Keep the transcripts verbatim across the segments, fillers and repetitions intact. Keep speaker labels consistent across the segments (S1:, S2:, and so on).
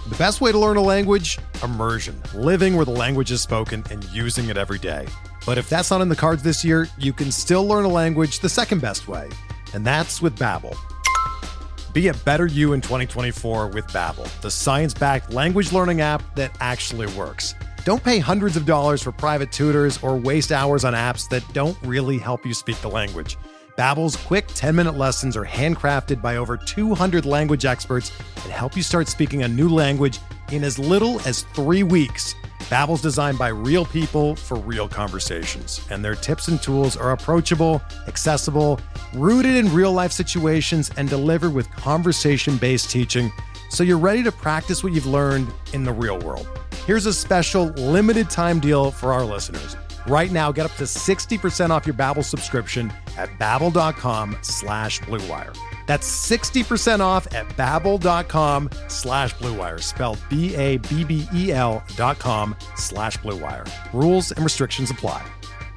S1: The best way to learn a language? Immersion. Living where the language is spoken and using it every day. But if that's not in the cards this year, you can still learn a language the second best way, and that's with Babbel. Be a better you in twenty twenty-four with Babbel, the science-backed language learning app that actually works. Don't pay hundreds of dollars for private tutors or waste hours on apps that don't really help you speak the language. Babbel's quick ten-minute lessons are handcrafted by over two hundred language experts and help you start speaking a new language in as little as three weeks. Babbel's designed by real people for real conversations, and their tips and tools are approachable, accessible, rooted in real-life situations, and delivered with conversation-based teaching, so you're ready to practice what you've learned in the real world. Here's a special limited-time deal for our listeners. Right now, get up to sixty percent off your Babbel subscription at babbel.com slash bluewire. That's sixty percent off at babbel.com slash bluewire, spelled B A B B E L dot com slash bluewire. Rules and restrictions apply.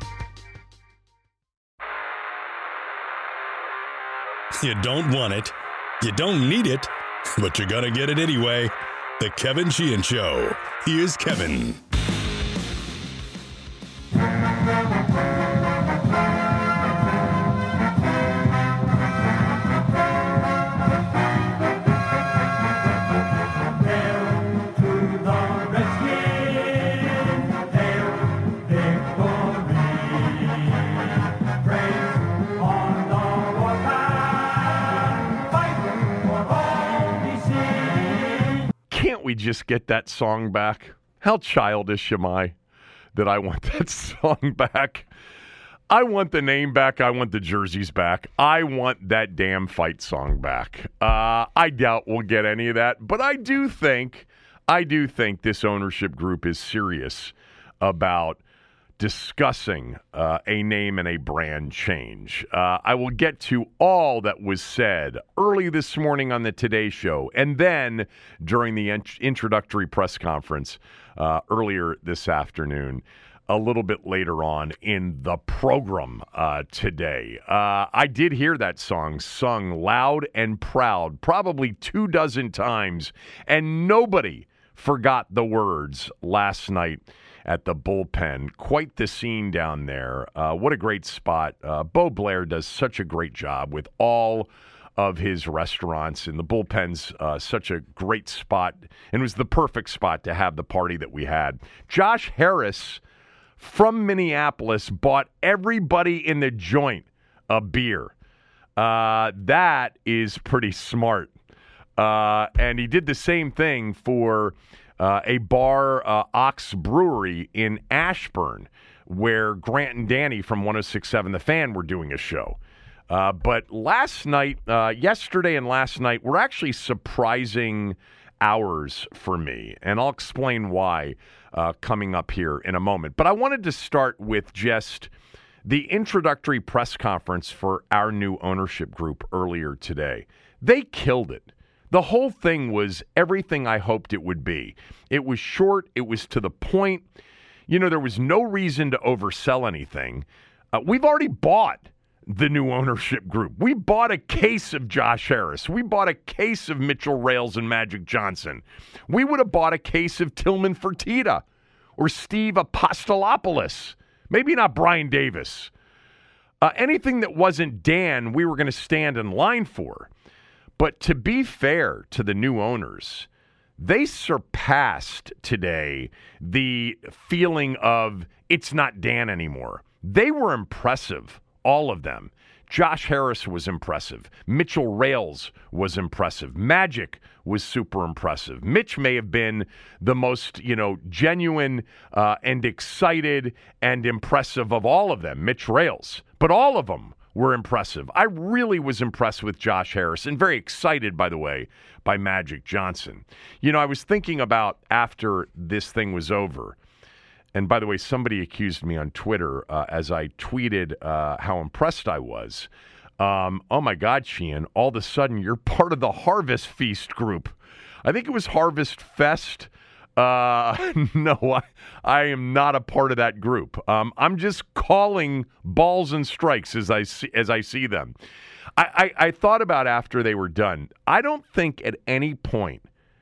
S2: You don't want it, you don't need it, but you're gonna get it anyway. The Kevin Sheehan Show. Here's Kevin.
S3: Can't we just get that song back? How childish am I that I want that song back? I want the name back. I want the jerseys back. I want that damn fight song back. Uh, I doubt we'll get any of that, but I do think, I do think this ownership group is serious about discussing uh, a name and a brand change. Uh, I will get to all that was said early this morning on the Today Show, and then during the int- introductory press conference uh, earlier this afternoon, a little bit later on in the program uh, today. Uh, I did hear that song sung loud and proud, probably two dozen times, and nobody forgot the words last night at the bullpen. Quite the scene down there. Uh, what a great spot. Uh, Bo Blair does such a great job with all of his restaurants, and the bullpen's uh, such a great spot, and it was the perfect spot to have the party that we had. Josh Harris from Minneapolis bought everybody in the joint a beer. Uh, that is pretty smart. Uh, and he did the same thing for Uh, a bar, uh, Ox Brewery in Ashburn, where Grant and Danny from one oh six point seven The Fan were doing a show. Uh, but last night, uh, yesterday and last night were actually surprising hours for me, and I'll explain why uh, coming up here in a moment. But I wanted to start with just the introductory press conference for our new ownership group earlier today. They killed it. The whole thing was everything I hoped it would be. It was short. It was to the point. You know, there was no reason to oversell anything. Uh, we've already bought the new ownership group. We bought a case of Josh Harris. We bought a case of Mitchell Rales and Magic Johnson. We would have bought a case of Tillman Fertitta or Steve Apostolopoulos. Maybe not Brian Davis. Uh, anything that wasn't Dan, we were going to stand in line for. But to be fair to the new owners, they surpassed today the feeling of it's not Dan anymore. They were impressive, all of them. Josh Harris was impressive. Mitchell Rales was impressive. Magic was super impressive. Mitch may have been the most, you know, genuine uh, and excited and impressive of all of them, Mitch Rales. But all of them were impressive. I really was impressed with Josh Harris, and very excited, by the way, by Magic Johnson. You know, I was thinking about after this thing was over, and by the way, somebody accused me on Twitter uh, as I tweeted uh, how impressed I was. Um, oh my God, Sheehan, all of a sudden you're part of the Harvest Feast group. I think it was Harvest Fest. Uh, no, I, I am not a part of that group. Um, I'm just calling balls and strikes as I see, as I see them. I, I, I thought about after they were done. I don't think at any point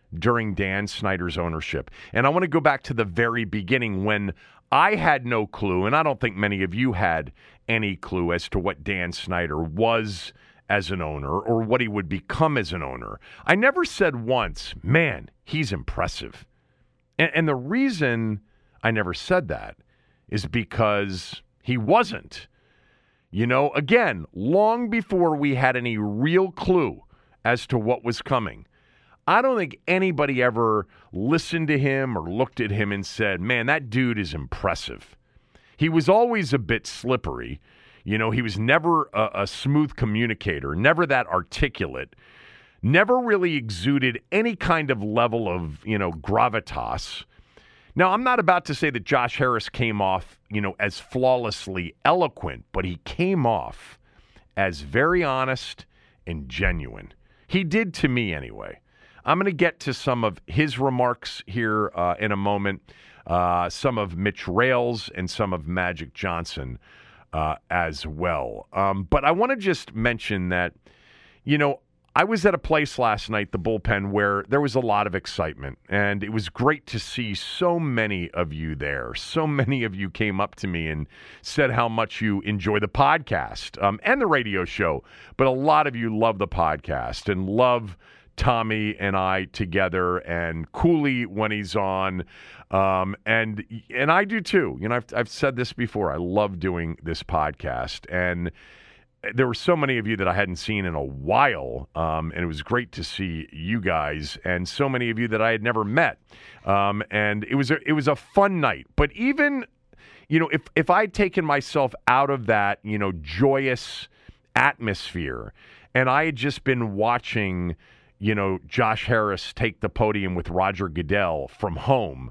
S3: during Dan Snyder's ownership. And I want to go back to the very beginning when I had no clue, and I don't think many of you had any clue as to what Dan Snyder was as an owner or what he would become as an owner. I never said once, man, he's impressive. And, and the reason I never said that is because he wasn't. You know, again, long before we had any real clue as to what was coming, I don't think anybody ever listened to him or looked at him and said, man, that dude is impressive. He was always a bit slippery. You know, he was never a, a smooth communicator, never that articulate, never really exuded any kind of level of, you know, gravitas. Now, I'm not about to say that Josh Harris came off, you know, as flawlessly eloquent, but he came off as very honest and genuine. He did to me anyway. I'm going to get to some of his remarks here uh, in a moment, uh, some of Mitch Rales and some of Magic Johnson uh, as well. Um, but I want to just mention that, you know, I was at a place last night, the Bullpen, where there was a lot of excitement, and it was great to see so many of you there. So many of you came up to me and said how much you enjoy the podcast um, and the radio show, but a lot of you love the podcast and love Tommy and I together, and Cooley when he's on, um, and and I do too. You know, I've I've said this before. I love doing this podcast, and there were so many of you that I hadn't seen in a while, um, and it was great to see you guys, and so many of you that I had never met, um, and it was a, it was a fun night. But even, you know, if if I'd taken myself out of that, you know, joyous atmosphere, and I had just been watching, you know, Josh Harris take the podium with Roger Goodell from home,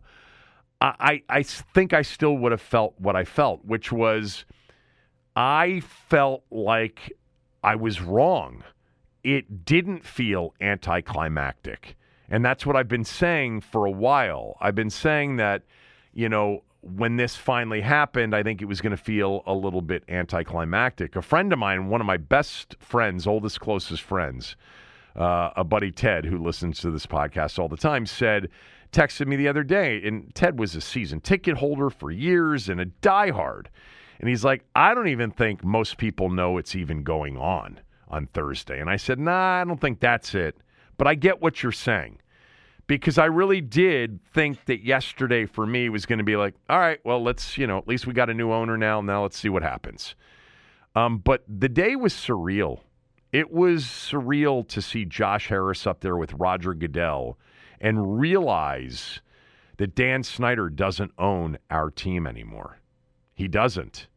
S3: I I, I think I still would have felt what I felt, which was, I felt like I was wrong. It didn't feel anticlimactic. And that's what I've been saying for a while. I've been saying that, you know, when this finally happened, I think it was going to feel a little bit anticlimactic. A friend of mine, one of my best friends, oldest, closest friends, uh, a buddy Ted, who listens to this podcast all the time, said, texted me the other day, and Ted was a season ticket holder for years and a diehard. And he's like, I don't even think most people know it's even going on on Thursday. And I said, nah, I don't think that's it. But I get what you're saying. Because I really did think that yesterday for me was going to be like, all right, well, let's, you know, at least we got a new owner now. Now let's see what happens. Um, but the day was surreal. It was surreal to see Josh Harris up there with Roger Goodell and realize that Dan Snyder doesn't own our team anymore. He doesn't.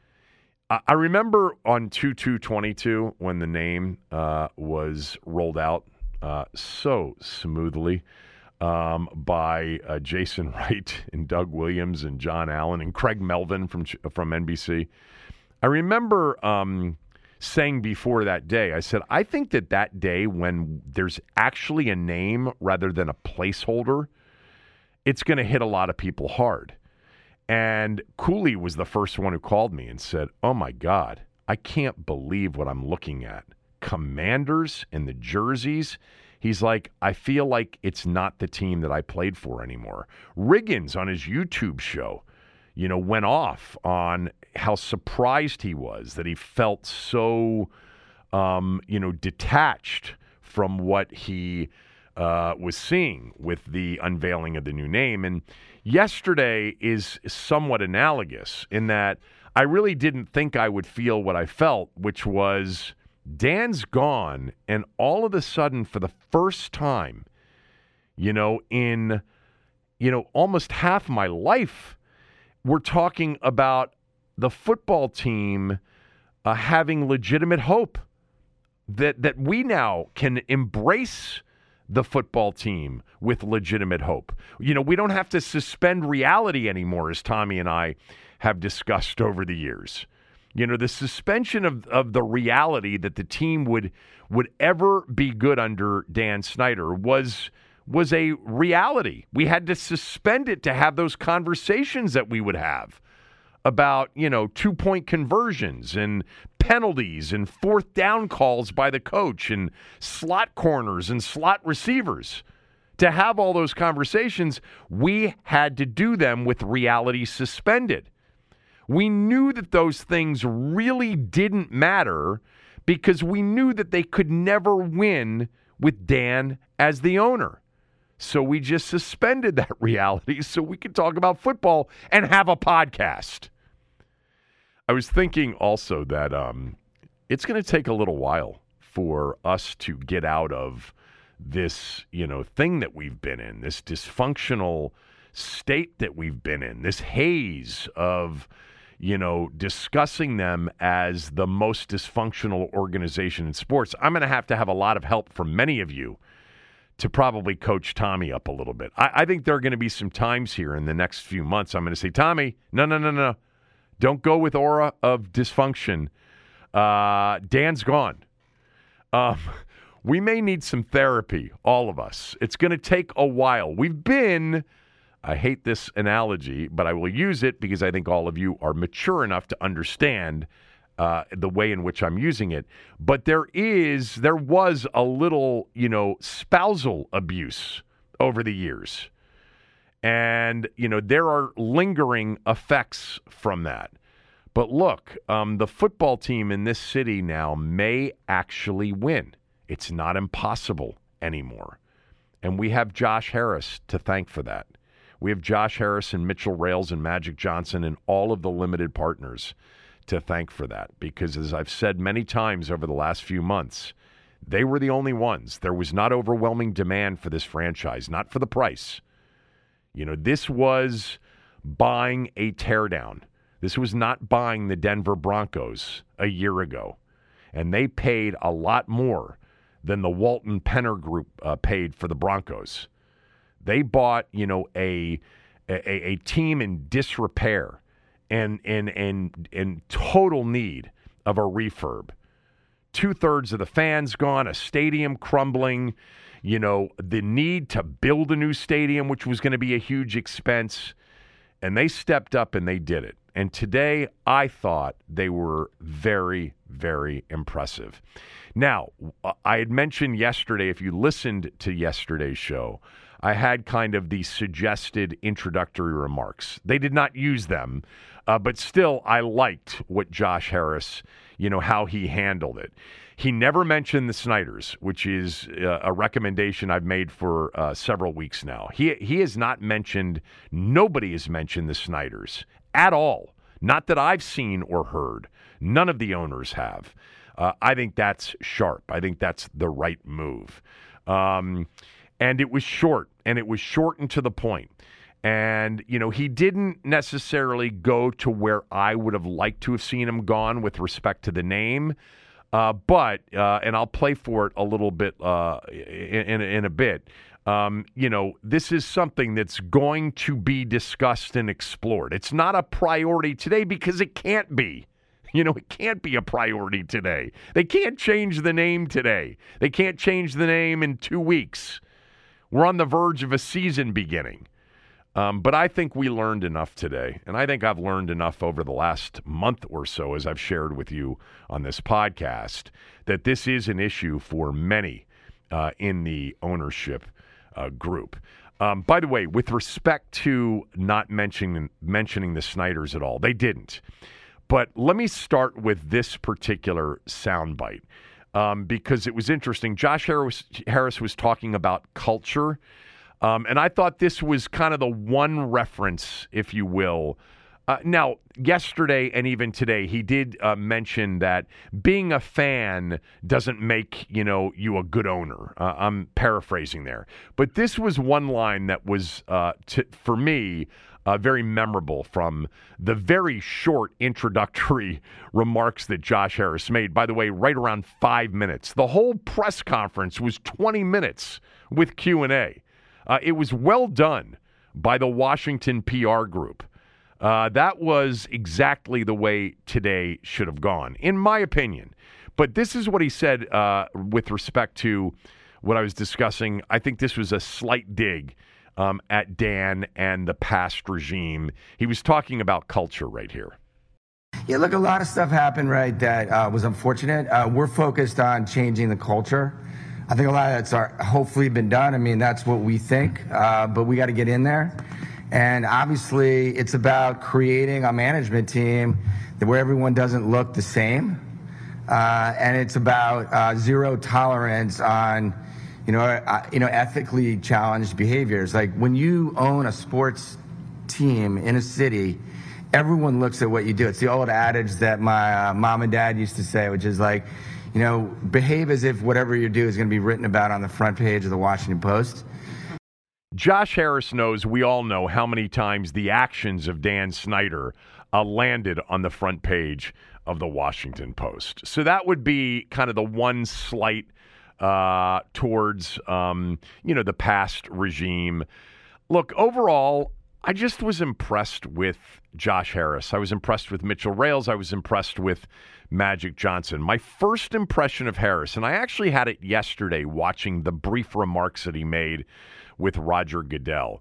S3: I remember on two two twenty-two when the name uh, was rolled out uh, so smoothly um, by uh, Jason Wright and Doug Williams and John Allen and Craig Melvin from from N B C. I remember um, saying before that day, I said, I think that that day when there's actually a name rather than a placeholder, it's going to hit a lot of people hard. And Cooley was the first one who called me and said, oh, my God, I can't believe what I'm looking at. Commanders and the jerseys. He's like, I feel like it's not the team that I played for anymore. Riggins on his YouTube show, you know, went off on how surprised he was that he felt so, um, you know, detached from what he uh, was seeing with the unveiling of the new name. And yesterday is somewhat analogous in that I really didn't think I would feel what I felt, which was Dan's gone, and all of a sudden, for the first time, you know, in, you know, almost half my life, we're talking about the football team uh, having legitimate hope that that we now can embrace the football team with legitimate hope. You know, we don't have to suspend reality anymore, as Tommy and I have discussed over the years. You know, the suspension of, of the reality that the team would would ever be good under Dan Snyder was was a reality. We had to suspend it to have those conversations that we would have about, you know, two-point conversions and penalties and fourth down calls by the coach and slot corners and slot receivers. To have all those conversations, we had to do them with reality suspended. We knew that those things really didn't matter because we knew that they could never win with Dan as the owner. So we just suspended that reality so we could talk about football and have a podcast. I was thinking also that um, it's going to take a little while for us to get out of this, you know, thing that we've been in, this dysfunctional state that we've been in, this haze of, you know, discussing them as the most dysfunctional organization in sports. I'm going to have to have a lot of help from many of you to probably coach Tommy up a little bit. I, I think there are going to be some times here in the next few months I'm going to say, Tommy, no, no, no, no. Don't go with aura of dysfunction. Uh, Dan's gone. Um, we may need some therapy, all of us. It's going to take a while. We've been, I hate this analogy, but I will use it because I think all of you are mature enough to understand uh, the way in which I'm using it. But there is, there was a little, you know, spousal abuse over the years. And, you know, there are lingering effects from that. But look, um, the football team in this city now may actually win. It's not impossible anymore. And we have Josh Harris to thank for that. We have Josh Harris and Mitchell Rales and Magic Johnson and all of the limited partners to thank for that. Because as I've said many times over the last few months, they were the only ones. There was not overwhelming demand for this franchise, not for the price. You know, this was buying a teardown. This was not buying the Denver Broncos a year ago. And they paid a lot more than the Walton Penner Group uh, paid for the Broncos. They bought, you know, a a, a team in disrepair and and and in total need of a refurb. Two-thirds of the fans gone, a stadium crumbling, you know, the need to build a new stadium, which was going to be a huge expense. And they stepped up and they did it. And today, I thought they were very, very impressive. Now, I had mentioned yesterday, if you listened to yesterday's show, I had kind of the suggested introductory remarks. They did not use them, uh, but still, I liked what Josh Harris, you know, how he handled it. He never mentioned the Snyders, which is uh, a recommendation I've made for uh, several weeks now. He he has not mentioned, nobody has mentioned the Snyders at all. Not that I've seen or heard. None of the owners have. Uh, I think that's sharp. I think that's the right move. Um, and it was short, and it was short and to the point. And, you know, he didn't necessarily go to where I would have liked to have seen him gone with respect to the name. Uh, but, uh, and I'll play for it a little bit uh, in, in a bit, um, you know, this is something that's going to be discussed and explored. It's not a priority today because it can't be. You know, it can't be a priority today. They can't change the name today. They can't change the name in two weeks. We're on the verge of a season beginning. Um, but I think we learned enough today, and I think I've learned enough over the last month or so, as I've shared with you on this podcast, that this is an issue for many uh, in the ownership uh, group. Um, by the way, with respect to not mentioning mentioning the Snyders at all, they didn't. But let me start with this particular soundbite um, because it was interesting. Josh Harris, Harris was talking about culture. Um, and I thought this was kind of the one reference, if you will. Uh, now, yesterday and even today, he did uh, mention that being a fan doesn't make, you know, you a good owner. Uh, I'm paraphrasing there. But this was one line that was, uh, to, for me, uh, very memorable from the very short introductory remarks that Josh Harris made. By the way, right around five minutes. The whole press conference was twenty minutes with Q and A. Uh, it was well done by the Washington P R group. Uh, that was exactly the way today should have gone, in my opinion. But this is what he said uh, with respect to what I was discussing. I think this was a slight dig um, at Dan and the past regime. He was talking about culture right here.
S4: Yeah, look, a lot of stuff happened, right, that uh, was unfortunate. Uh, we're focused on changing the culture. I think a lot of that's are hopefully been done. I mean, that's what we think, uh, but we got to get in there. And obviously, it's about creating a management team where everyone doesn't look the same. Uh, and it's about uh, zero tolerance on, you know, uh, you know, ethically challenged behaviors. Like when you own a sports team in a city, everyone looks at what you do. It's the old adage that my uh, mom and dad used to say, which is like, you know, behave as if whatever you do is going to be written about on the front page of the Washington Post.
S3: Josh Harris knows, we all know how many times the actions of Dan Snyder uh, landed on the front page of the Washington Post. So that would be kind of the one slight uh, towards, um, you know, the past regime. Look, overall, I just was impressed with Josh Harris. I was impressed with Mitchell Rales. I was impressed with Magic Johnson. My first impression of Harris, and I actually had it yesterday watching the brief remarks that he made with Roger Goodell.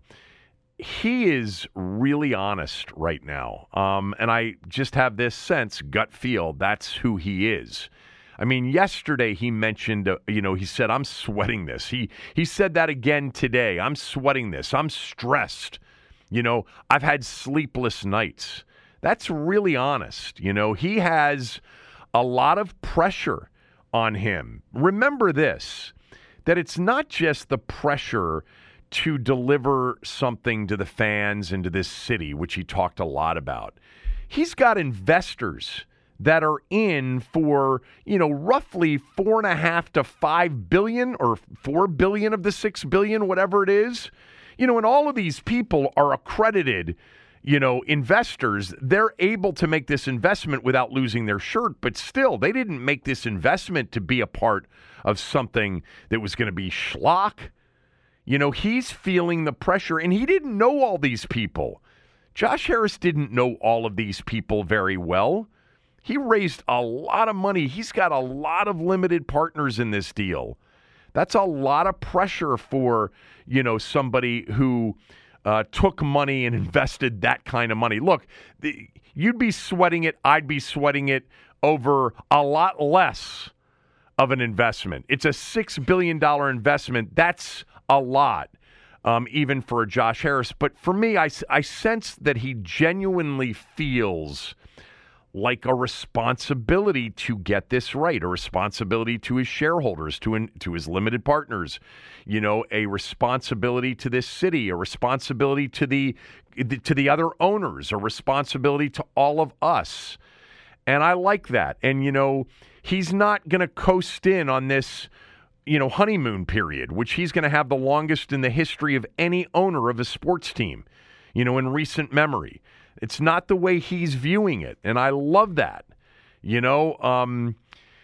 S3: He is really honest right now. Um, and I just have this sense, gut feel, that's who he is. I mean, yesterday he mentioned, uh, you know, he said, I'm sweating this. He he said that again today. I'm sweating this. I'm stressed. You know, I've had sleepless nights. That's really honest. You know, he has a lot of pressure on him. Remember this, that it's not just the pressure to deliver something to the fans and to this city, which he talked a lot about. He's got investors that are in for, you know, roughly four and a half to five billion or four billion of the six billion, whatever it is. You know, and all of these people are accredited, you know, investors. They're able to make this investment without losing their shirt, but still, they didn't make this investment to be a part of something that was going to be schlock. You know, he's feeling the pressure, and he didn't know all these people. Josh Harris didn't know all of these people very well. He raised a lot of money. He's got a lot of limited partners in this deal. That's a lot of pressure for, you know, somebody who uh, took money and invested that kind of money. Look, the, you'd be sweating it. I'd be sweating it over a lot less of an investment. It's a six billion dollars investment. That's a lot, um, even for a Josh Harris. But for me, I, I sense that he genuinely feels like a responsibility to get this right, a responsibility to his shareholders, to in, to his limited partners, you know, a responsibility to this city, a responsibility to the to the other owners, a responsibility to all of us. And I like that. And, you know, he's not going to coast in on this, you know, honeymoon period, which he's going to have the longest in the history of any owner of a sports team, you know, in recent memory. It's not the way he's viewing it, and I love that. You know, um,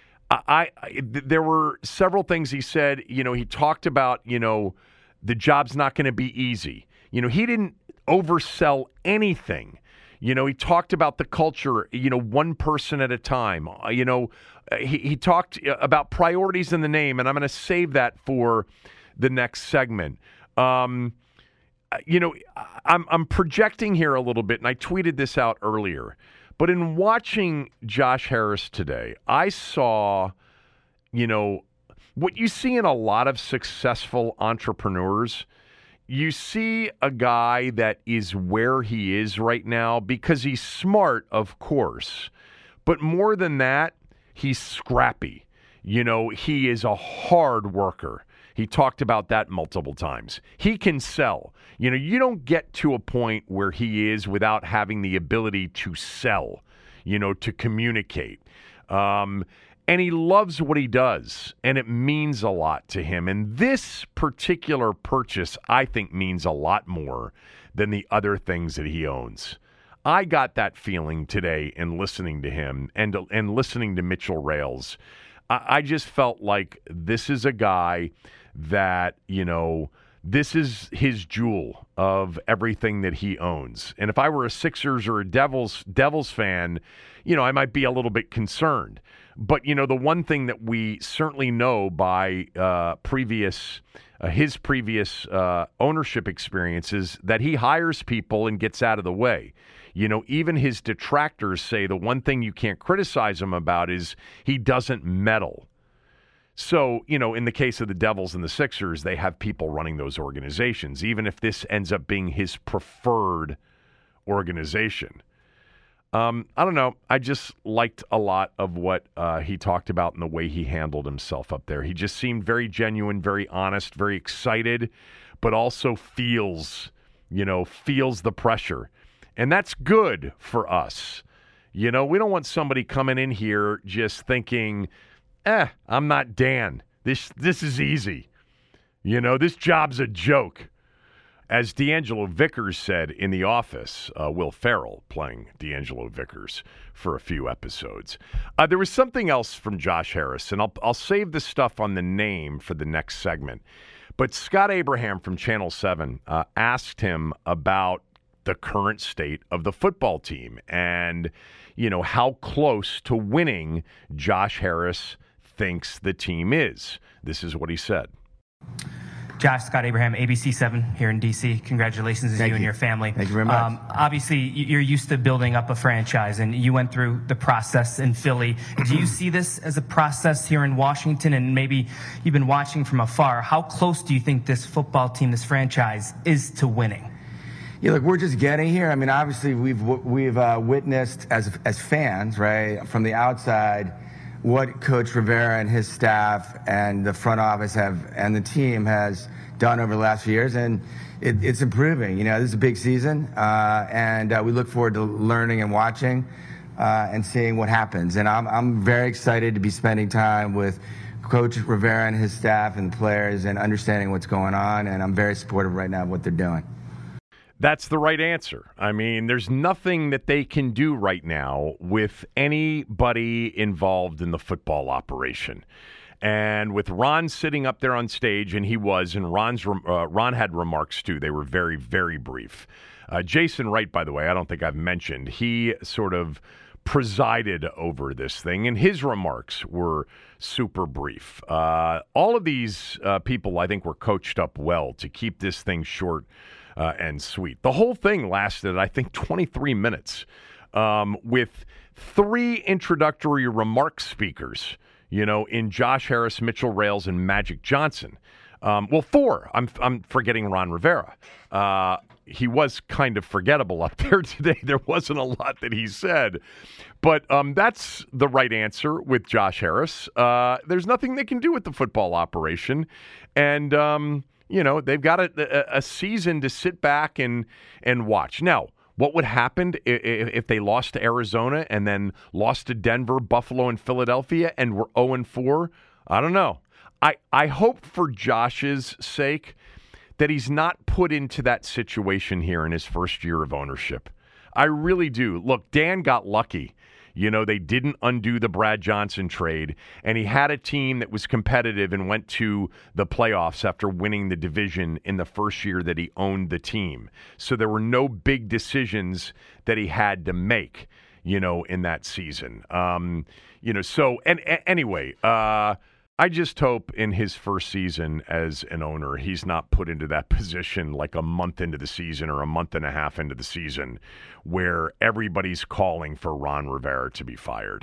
S3: I, I there were several things he said. You know, he talked about, you know, the job's not going to be easy. You know, he didn't oversell anything. You know, he talked about the culture, you know, one person at a time. Uh, you know, he, he talked about priorities in the name, and I'm going to save that for the next segment. Um You know, I'm I'm projecting here a little bit, and I tweeted this out earlier. But in watching Josh Harris today, I saw, you know, what you see in a lot of successful entrepreneurs. You see a guy that is where he is right now because he's smart, of course. But more than that, he's scrappy. You know, he is a hard worker. He talked about that multiple times. He can sell. You know, you don't get to a point where he is without having the ability to sell, you know, to communicate. Um, and he loves what he does, and it means a lot to him. And this particular purchase, I think, means a lot more than the other things that he owns. I got that feeling today in listening to him and, and listening to Mitchell Rales. I, I just felt like this is a guy that, you know, this is his jewel of everything that he owns. And if I were a Sixers or a Devils Devils fan, you know, I might be a little bit concerned. But, you know, the one thing that we certainly know by uh, previous, uh, his previous uh, ownership experience is that he hires people and gets out of the way. You know, even his detractors say the one thing you can't criticize him about is he doesn't meddle. So, you know, in the case of the Devils and the Sixers, they have people running those organizations, even if this ends up being his preferred organization. Um, I don't know. I just liked a lot of what uh, he talked about and the way he handled himself up there. He just seemed very genuine, very honest, very excited, but also feels, you know, feels the pressure. And that's good for us. You know, we don't want somebody coming in here just thinking, eh, I'm not Dan. This this is easy. You know, this job's a joke. As D'Angelo Vickers said in The Office, uh, Will Ferrell playing D'Angelo Vickers for a few episodes. Uh, there was something else from Josh Harris, and I'll, I'll save the stuff on the name for the next segment. But Scott Abraham from Channel seven uh, asked him about the current state of the football team and, you know, how close to winning Josh Harris thinks the team is. This is what he said.
S5: Josh, Scott Abraham, A B C seven here in D C. Congratulations to you, you and your family.
S4: Thank you very much. Um,
S5: obviously, you're used to building up a franchise, and you went through the process in Philly. Do you see this as a process here in Washington, and maybe you've been watching from afar? How close do you think this football team, this franchise, is to winning?
S4: Yeah, look, we're just getting here. I mean, obviously, we've we've uh, witnessed as as fans, right, from the outside, what Coach Rivera and his staff and the front office have and the team has done over the last few years, and it, it's improving. You know, this is a big season, uh, and uh, we look forward to learning and watching uh, and seeing what happens. And I'm I'm very excited to be spending time with Coach Rivera and his staff and the players and understanding what's going on, and I'm very supportive right now of what they're doing.
S3: That's the right answer. I mean, there's nothing that they can do right now with anybody involved in the football operation. And with Ron sitting up there on stage, and he was, and Ron's uh, Ron had remarks too. They were very, very brief. Uh, Jason Wright, by the way, I don't think I've mentioned, he sort of presided over this thing, and his remarks were super brief. Uh, all of these uh, people, I think, were coached up well to keep this thing short Uh, and sweet. The whole thing lasted, I think, twenty-three minutes um, with three introductory remark speakers, you know, in Josh Harris, Mitchell Rales, and Magic Johnson. Um, well, four. I'm I'm forgetting Ron Rivera. Uh, he was kind of forgettable up there today. There wasn't a lot that he said. But um, that's the right answer with Josh Harris. Uh, there's nothing they can do with the football operation. And, um, you know, they've got a, a season to sit back and, and watch. Now, what would happen if they lost to Arizona and then lost to Denver, Buffalo, and Philadelphia and were oh and four? I don't know. I, I hope for Josh's sake that he's not put into that situation here in his first year of ownership. I really do. Look, Dan got lucky. You know, they didn't undo the Brad Johnson trade, and he had a team that was competitive and went to the playoffs after winning the division in the first year that he owned the team. So there were no big decisions that he had to make, you know, in that season. Um, you know, so, and, and anyway, uh, I just hope in his first season as an owner, he's not put into that position like a month into the season or a month and a half into the season where everybody's calling for Ron Rivera to be fired.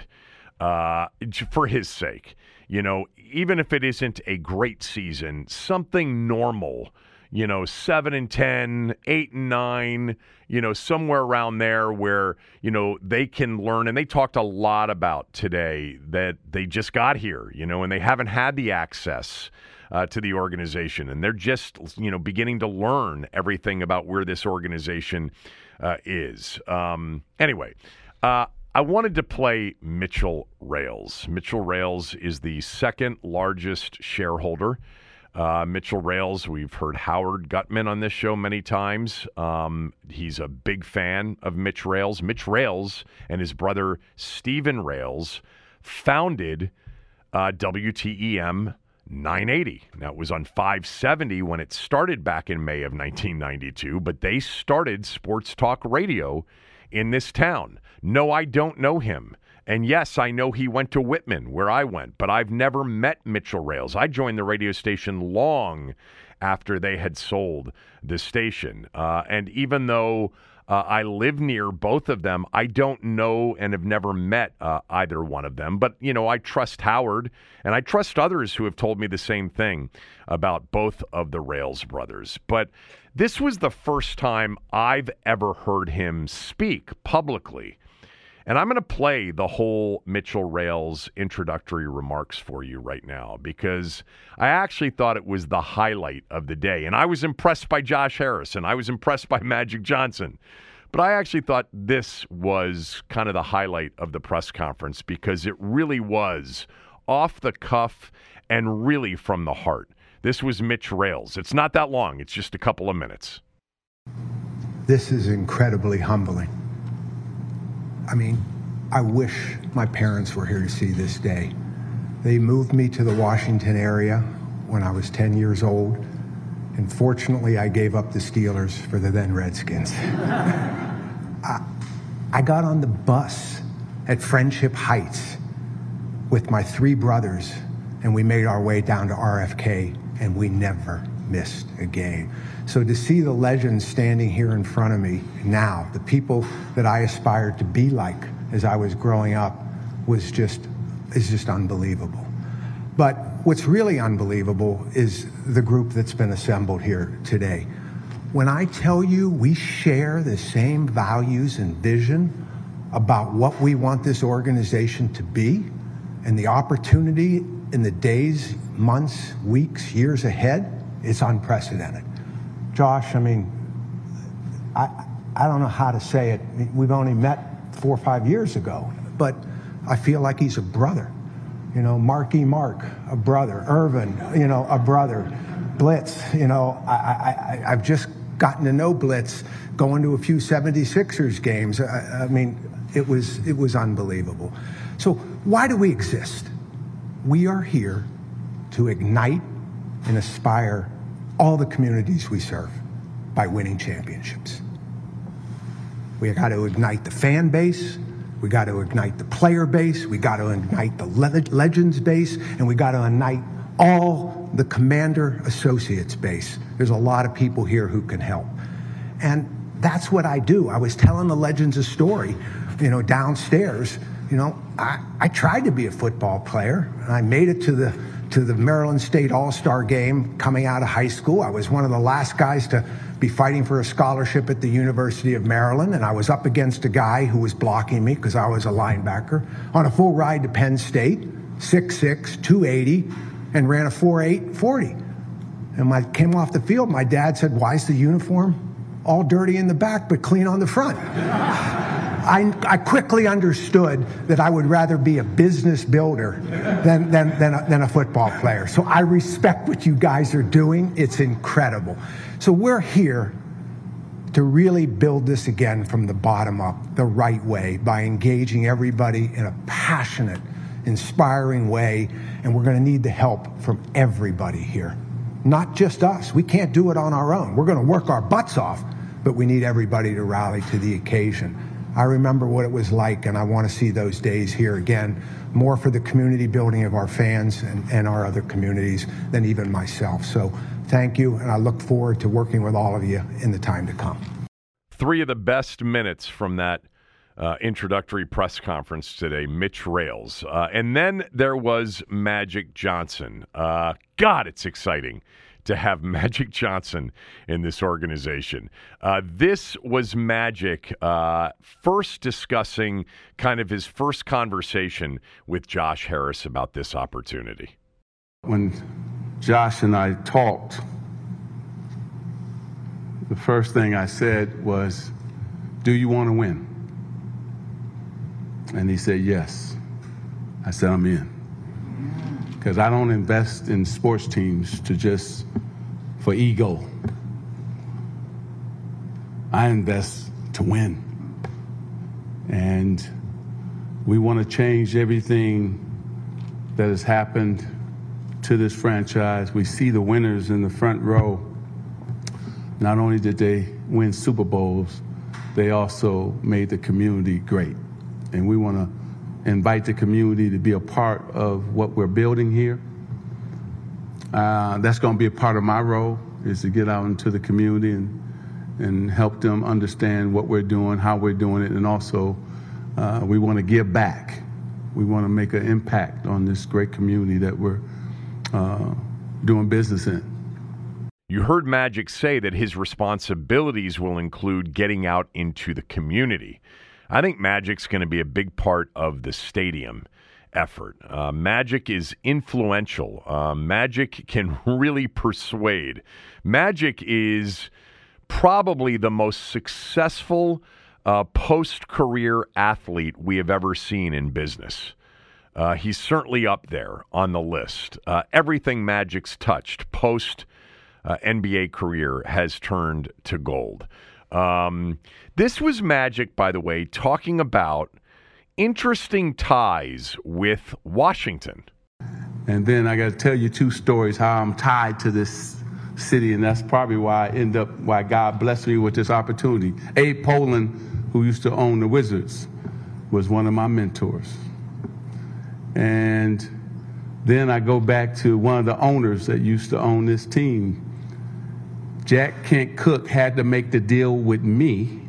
S3: Uh, for his sake, you know, even if it isn't a great season, something normal, you know, seven and ten, eight and nine, you know, somewhere around there where, you know, they can learn. And they talked a lot about today that they just got here, you know, and they haven't had the access uh, to the organization. And they're just, you know, beginning to learn everything about where this organization uh, is. Um, anyway, uh, I wanted to play Mitchell Rales. Mitchell Rales is the second largest shareholder. Uh, Mitchell Rales, we've heard Howard Gutman on this show many times. Um, he's a big fan of Mitch Rales. Mitch Rales and his brother Stephen Rales founded uh, W T E M nine eighty. Now, it was on five seventy when it started back in May of nineteen ninety-two, but they started sports talk radio in this town. No, I don't know him. And yes, I know he went to Whitman, where I went, but I've never met Mitchell Rales. I joined the radio station long after they had sold the station. Uh, and even though uh, I live near both of them, I don't know and have never met uh, either one of them. But, you know, I trust Howard, and I trust others who have told me the same thing about both of the Rales brothers. But this was the first time I've ever heard him speak publicly. And I'm going to play the whole Mitchell Rales introductory remarks for you right now, because I actually thought it was the highlight of the day. And I was impressed by Josh Harris, and I was impressed by Magic Johnson. But I actually thought this was kind of the highlight of the press conference, because it really was off the cuff and really from the heart. This was Mitch Rales. It's not that long. It's just a couple of minutes.
S6: This is incredibly humbling. I mean, I wish my parents were here to see this day. They moved me to the Washington area when I was ten years old, and fortunately I gave up the Steelers for the then Redskins. I, I got on the bus at Friendship Heights with my three brothers, and we made our way down to R F K, and we never missed a game. So to see the legends standing here in front of me now, the people that I aspired to be like as I was growing up, was just, is just unbelievable. But what's really unbelievable is the group that's been assembled here today. When I tell you we share the same values and vision about what we want this organization to be, and the opportunity in the days, months, weeks, years ahead, it's unprecedented. Josh, I mean, I I don't know how to say it. We've only met four or five years ago, but I feel like he's a brother. You know, Marky Mark, a brother. Irvin, you know, a brother. Blitz, you know, I, I, I, I've just gotten to know Blitz, going to a few seventy-sixers games. I, I mean, it was it was unbelievable. So why do we exist? We are here to ignite and aspire all the communities we serve by winning championships. We got to ignite the fan base. We got to ignite the player base. We got to ignite the le- legends base. And we got to ignite all the Commander Associates base. There's a lot of people here who can help. And that's what I do. I was telling the legends a story, you know, downstairs. You know, I, I tried to be a football player, and I made it to the to the Maryland State All-Star game coming out of high school. I was one of the last guys to be fighting for a scholarship at the University of Maryland, and I was up against a guy who was blocking me because I was a linebacker on a full ride to Penn State, six six, two eighty, and ran a four eight forty. And when I came off the field, my dad said, "Why is the uniform all dirty in the back but clean on the front?" I, I quickly understood that I would rather be a business builder than, than, than, a, than a football player. So I respect what you guys are doing. It's incredible. So we're here to really build this again from the bottom up, the right way, by engaging everybody in a passionate, inspiring way. And we're going to need the help from everybody here, not just us. We can't do it on our own. We're going to work our butts off, but we need everybody to rally to the occasion. I remember what it was like, and I want to see those days here again, more for the community building of our fans and, and our other communities than even myself. So thank you, and I look forward to working with all of you in the time to come.
S3: Three of the best minutes from that uh, introductory press conference today, Mitch Rales. Uh, and then there was Magic Johnson. Uh, God, it's exciting to have Magic Johnson in this organization. Uh, this was Magic uh, first discussing kind of his first conversation with Josh Harris about this opportunity.
S7: When Josh and I talked, the first thing I said was, "Do you want to win?" And he said, "Yes." I said, "I'm in." Because I don't invest in sports teams to just for ego. I invest to win. And we want to change everything that has happened to this franchise. We see the winners in the front row. Not only did they win Super Bowls, they also made the community great. And we want to invite the community to be a part of what we're building here. Uh, that's going to be a part of my role. is to get out into the community and and help them understand what we're doing, how we're doing it, and also uh, we want to give back. We want to make an impact on this great community that we're uh, doing business in.
S3: You heard Magic say that his responsibilities will include getting out into the community. I think Magic's going to be a big part of the stadium effort. Uh, Magic is influential. Uh, Magic can really persuade. Magic is probably the most successful uh, post-career athlete we have ever seen in business. Uh, he's certainly up there on the list. Uh, everything Magic's touched post uh, N B A career has turned to gold. Um, this was Magic, by the way, talking about interesting ties with Washington.
S7: And then I got to tell you two stories how I'm tied to this city, and that's probably why I end up, why God blessed me with this opportunity. Abe Pollin, who used to own the Wizards, was one of my mentors. And then I go back to one of the owners that used to own this team. Jack Kent Cooke had to make the deal with me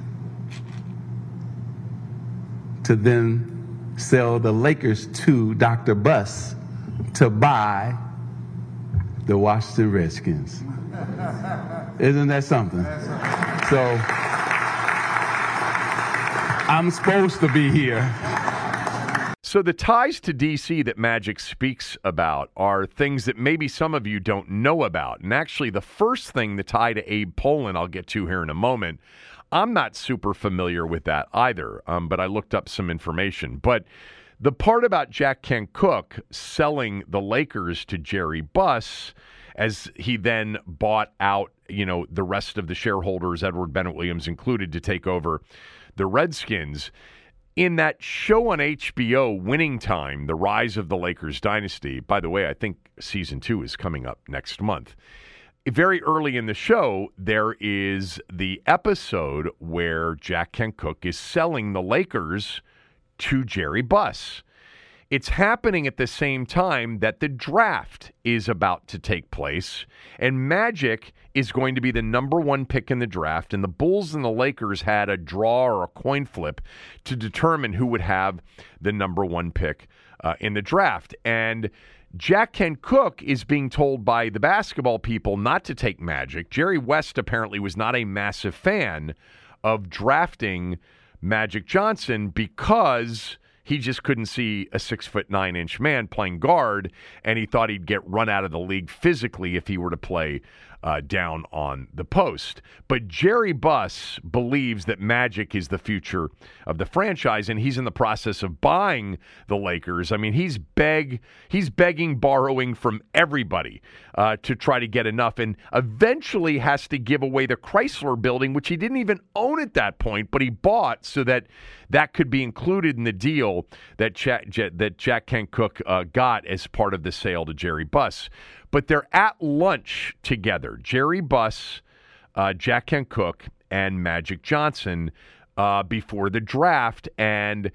S7: to then sell the Lakers to Doctor Buss to buy the Washington Redskins. Isn't that something? So I'm supposed to be here.
S3: So the ties to D C that Magic speaks about are things that maybe some of you don't know about. And actually, the first thing, the tie to Abe Pollin, I'll get to here in a moment, I'm not super familiar with that either, um, but I looked up some information. But the part about Jack Kent Cooke selling the Lakers to Jerry Buss, as he then bought out, you know, the rest of the shareholders, Edward Bennett Williams included, to take over the Redskins. In that show on H B O, Winning Time, The Rise of the Lakers Dynasty, by the way, I think season two is coming up next month. Very early in the show, there is the episode where Jack Kent Cooke is selling the Lakers to Jerry Buss. It's happening at the same time that the draft is about to take place, and Magic is going to be the number one pick in the draft, and the Bulls and the Lakers had a draw or a coin flip to determine who would have the number one pick uh, in the draft. And Jack Kent Cooke is being told by the basketball people not to take Magic. Jerry West apparently was not a massive fan of drafting Magic Johnson because he just couldn't see a six foot nine inch man playing guard, and he thought he'd get run out of the league physically if he were to play uh, down on the post. But Jerry Buss believes that Magic is the future of the franchise, and he's in the process of buying the Lakers. I mean, he's beg, he's begging, borrowing from everybody uh, to try to get enough, and eventually has to give away the Chrysler Building, which he didn't even own at that point, but he bought so that that could be included in the deal that Jack, that Jack Kent Cooke uh, got as part of the sale to Jerry Buss. But they're at lunch together, Jerry Buss, uh, Jack Kent Cooke, and Magic Johnson uh, before the draft. And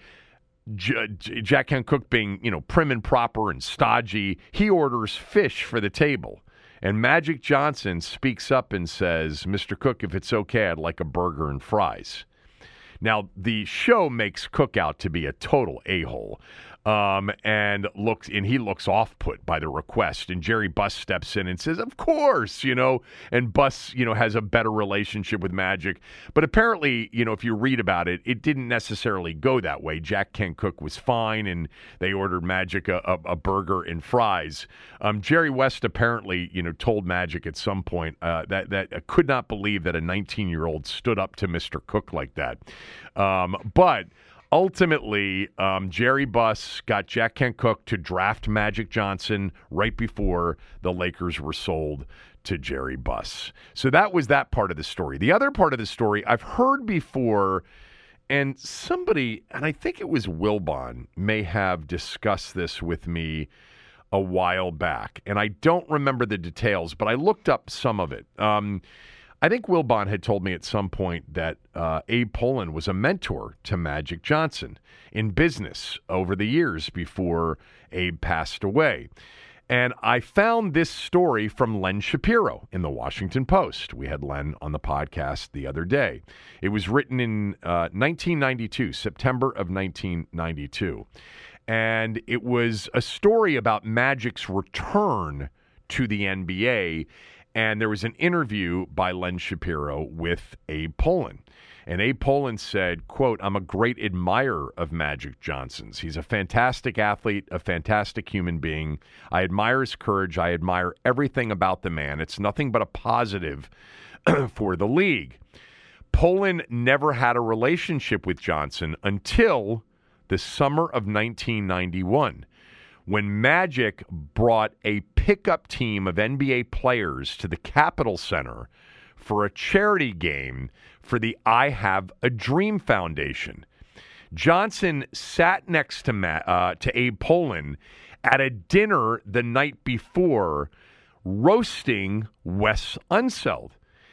S3: J- J- Jack Kent Cooke, being, you know, prim and proper and stodgy, he orders fish for the table. And Magic Johnson speaks up and says, "Mister Cooke, if it's okay, I'd like a burger and fries." Now, the show makes Cooke out to be a total a-hole, um, and looks and he looks off-put by the request. And Jerry Buss steps in and says, "Of course," you know. And Buss, you know, has a better relationship with Magic. But apparently, you know, if you read about it, it didn't necessarily go that way. Jack Kent Cooke was fine, and they ordered Magic a, a, a burger and fries. Um, Jerry West apparently, you know, told Magic at some point uh, that that I could not believe that a nineteen-year-old stood up to Mister Cooke like that. Um, but ultimately, um, Jerry Buss got Jack Kent Cooke to draft Magic Johnson right before the Lakers were sold to Jerry Buss. So that was that part of the story. The other part of the story I've heard before, and somebody, and I think it was Wilbon, may have discussed this with me a while back. And I don't remember the details, but I looked up some of it. Um, I think Wilbon had told me at some point that uh, Abe Pollin was a mentor to Magic Johnson in business over the years before Abe passed away. And I found this story from Len Shapiro in the Washington Post. We had Len on the podcast the other day. It was written in uh, nineteen ninety-two, September of nineteen ninety-two. And it was a story about Magic's return to the N B A. And there was an interview by Len Shapiro with Abe Pollin. And Abe Pollin said, quote, "I'm a great admirer of Magic Johnson's. He's a fantastic athlete, a fantastic human being. I admire his courage. I admire everything about the man. It's nothing but a positive for the league." Pollin never had a relationship with Johnson until the summer of nineteen ninety-one, when Magic brought a pickup team of N B A players to the Capitol Center for a charity game for the I Have a Dream Foundation. Johnson sat next to Matt, uh, to Abe Pollin at a dinner the night before, roasting Wes Unseld.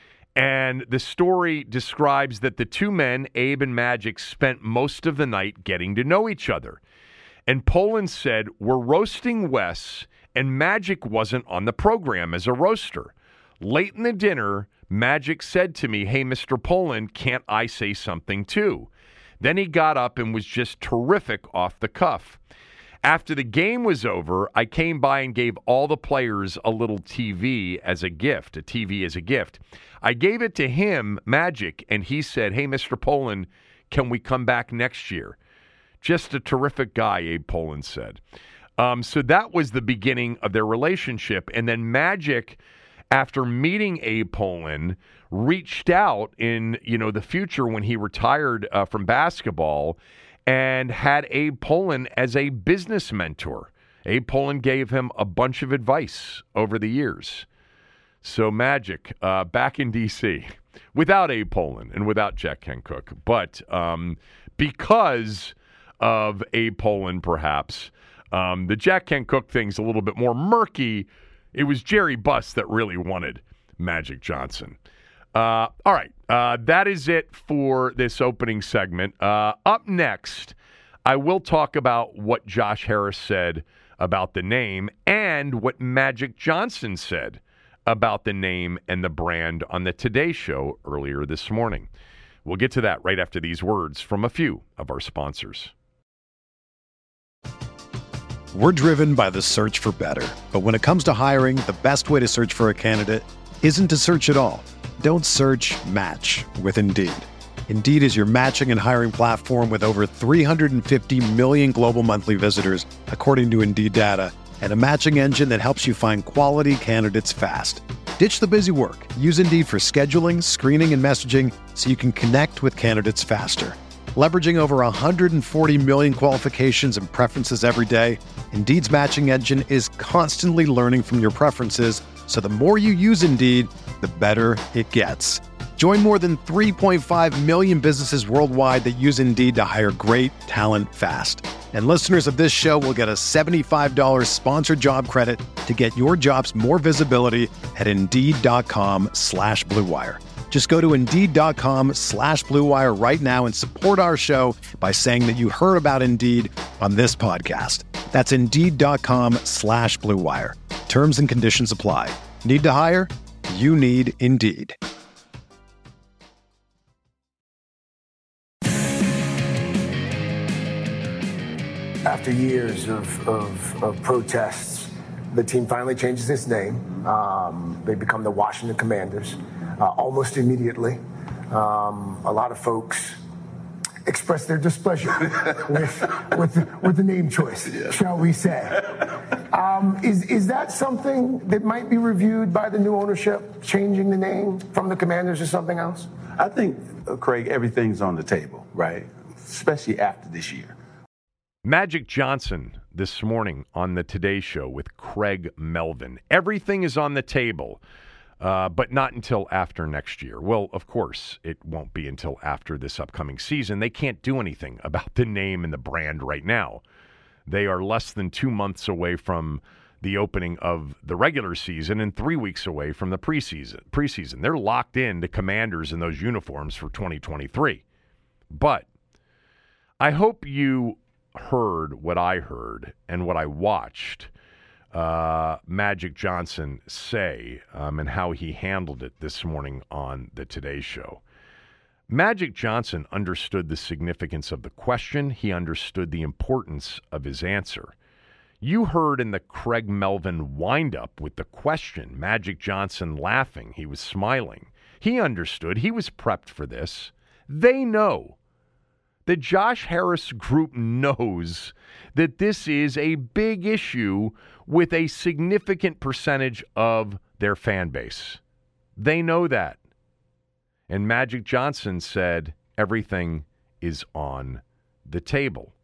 S3: And the story describes that the two men, Abe and Magic, spent most of the night getting to know each other. And Pollin said, "We're roasting Wes, and Magic wasn't on the program as a roaster. Late in the dinner, Magic said to me, 'Hey, Mister Pollin, can't I say something too?' Then he got up and was just terrific off the cuff. After the game was over, I came by and gave all the players a little T V as a gift, a T V as a gift. I gave it to him, Magic, and he said, 'Hey, Mister Pollin, can we come back next year?' Just a terrific guy," Abe Pollin said. Um, so that was the beginning of their relationship. And then Magic, after meeting Abe Pollin, reached out in, you know, the future when he retired uh, from basketball and had Abe Pollin as a business mentor. Abe Pollin gave him a bunch of advice over the years. So Magic, uh, back in D C, without Abe Pollin and without Jack Kent Cooke, but um, because of Abe Pollin, perhaps, um, the Jack Kent Cooke thing's a little bit more murky. It was Jerry Buss that really wanted Magic Johnson. Uh, all right, uh, that is it for this opening segment. Uh, up next, I will talk about what Josh Harris said about the name and what Magic Johnson said about the name and the brand on the Today Show earlier this morning. We'll get to that right after these words from a few of our sponsors.
S1: We're driven by the search for better. But when it comes to hiring, the best way to search for a candidate isn't to search at all. Don't search, match with Indeed. Indeed is your matching and hiring platform with over three hundred fifty million global monthly visitors, according to Indeed data, and a matching engine that helps you find quality candidates fast. Ditch the busy work. Use Indeed for scheduling, screening, and messaging so you can connect with candidates faster. Leveraging over one hundred forty million qualifications and preferences every day, Indeed's matching engine is constantly learning from your preferences, so the more you use Indeed, the better it gets. Join more than three point five million businesses worldwide that use Indeed to hire great talent fast. And listeners of this show will get a seventy-five dollars sponsored job credit to get your jobs more visibility at Indeed.com slash Blue Wire. Just go to Indeed.com slash Blue Wire right now and support our show by saying that you heard about Indeed on this podcast. That's Indeed.com slash Blue Wire. Terms and conditions apply. Need to hire? You need Indeed.
S8: After years of, of, of protests, the team finally changes its name. Um, they become the Washington Commanders uh, almost immediately. Um, a lot of folks express their displeasure with, with, the, with the name choice, yeah. shall we say. Um, is, is that something that might be reviewed by the new ownership, changing the name from the Commanders to something else?
S7: I think, uh, Craig, everything's on the table, right? Especially after this year.
S3: Magic Johnson this morning on the Today Show with Craig Melvin. Everything is on the table, uh, but not until after next year. Well, of course, it won't be until after this upcoming season. They can't do anything about the name and the brand right now. They are less than two months away from the opening of the regular season and three weeks away from the preseason. Preseason. They're locked in to Commanders in those uniforms for twenty twenty-three. But I hope you heard what I heard and what I watched uh, Magic Johnson say um, and how he handled it this morning on the Today Show. Magic Johnson understood the significance of the question. He understood the importance of his answer. You heard in the Craig Melvin windup with the question, Magic Johnson laughing. He was smiling. He understood. He was prepped for this. They know. The Josh Harris group knows that this is a big issue with a significant percentage of their fan base. They know that. And Magic Johnson said everything is on the table.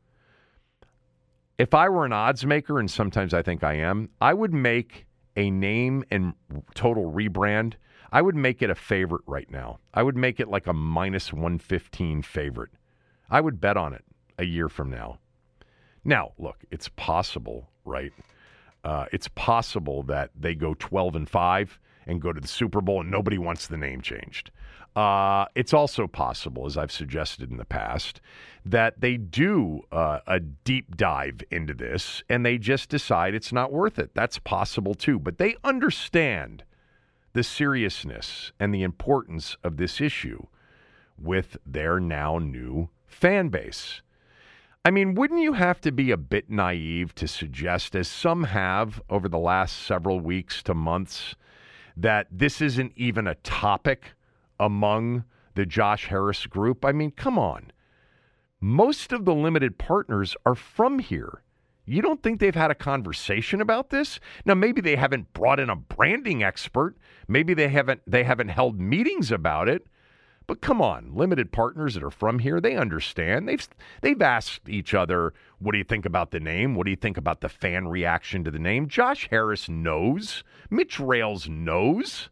S3: If I were an odds maker, and sometimes I think I am, I would make a name and total rebrand. I would make it a favorite right now. I would make it like a minus one fifteen favorite. I would bet on it a year from now. Now, look, it's possible, right? Uh, it's possible that they go twelve and five and go to the Super Bowl and nobody wants the name changed. Uh, it's also possible, as I've suggested in the past, that they do uh, a deep dive into this and they just decide it's not worth it. That's possible too. But they understand the seriousness and the importance of this issue with their now new fan base. I mean, wouldn't you have to be a bit naive to suggest, as some have over the last several weeks to months, that this isn't even a topic among the Josh Harris group? I mean, come on. Most of the limited partners are from here. You don't think they've had a conversation about this? Now, maybe they haven't brought in a branding expert. Maybe they haven't they haven't held meetings about it. But come on, limited partners that are from here, they understand. They've they've asked each other, what do you think about the name? What do you think about the fan reaction to the name? Josh Harris knows. Mitch Rales knows.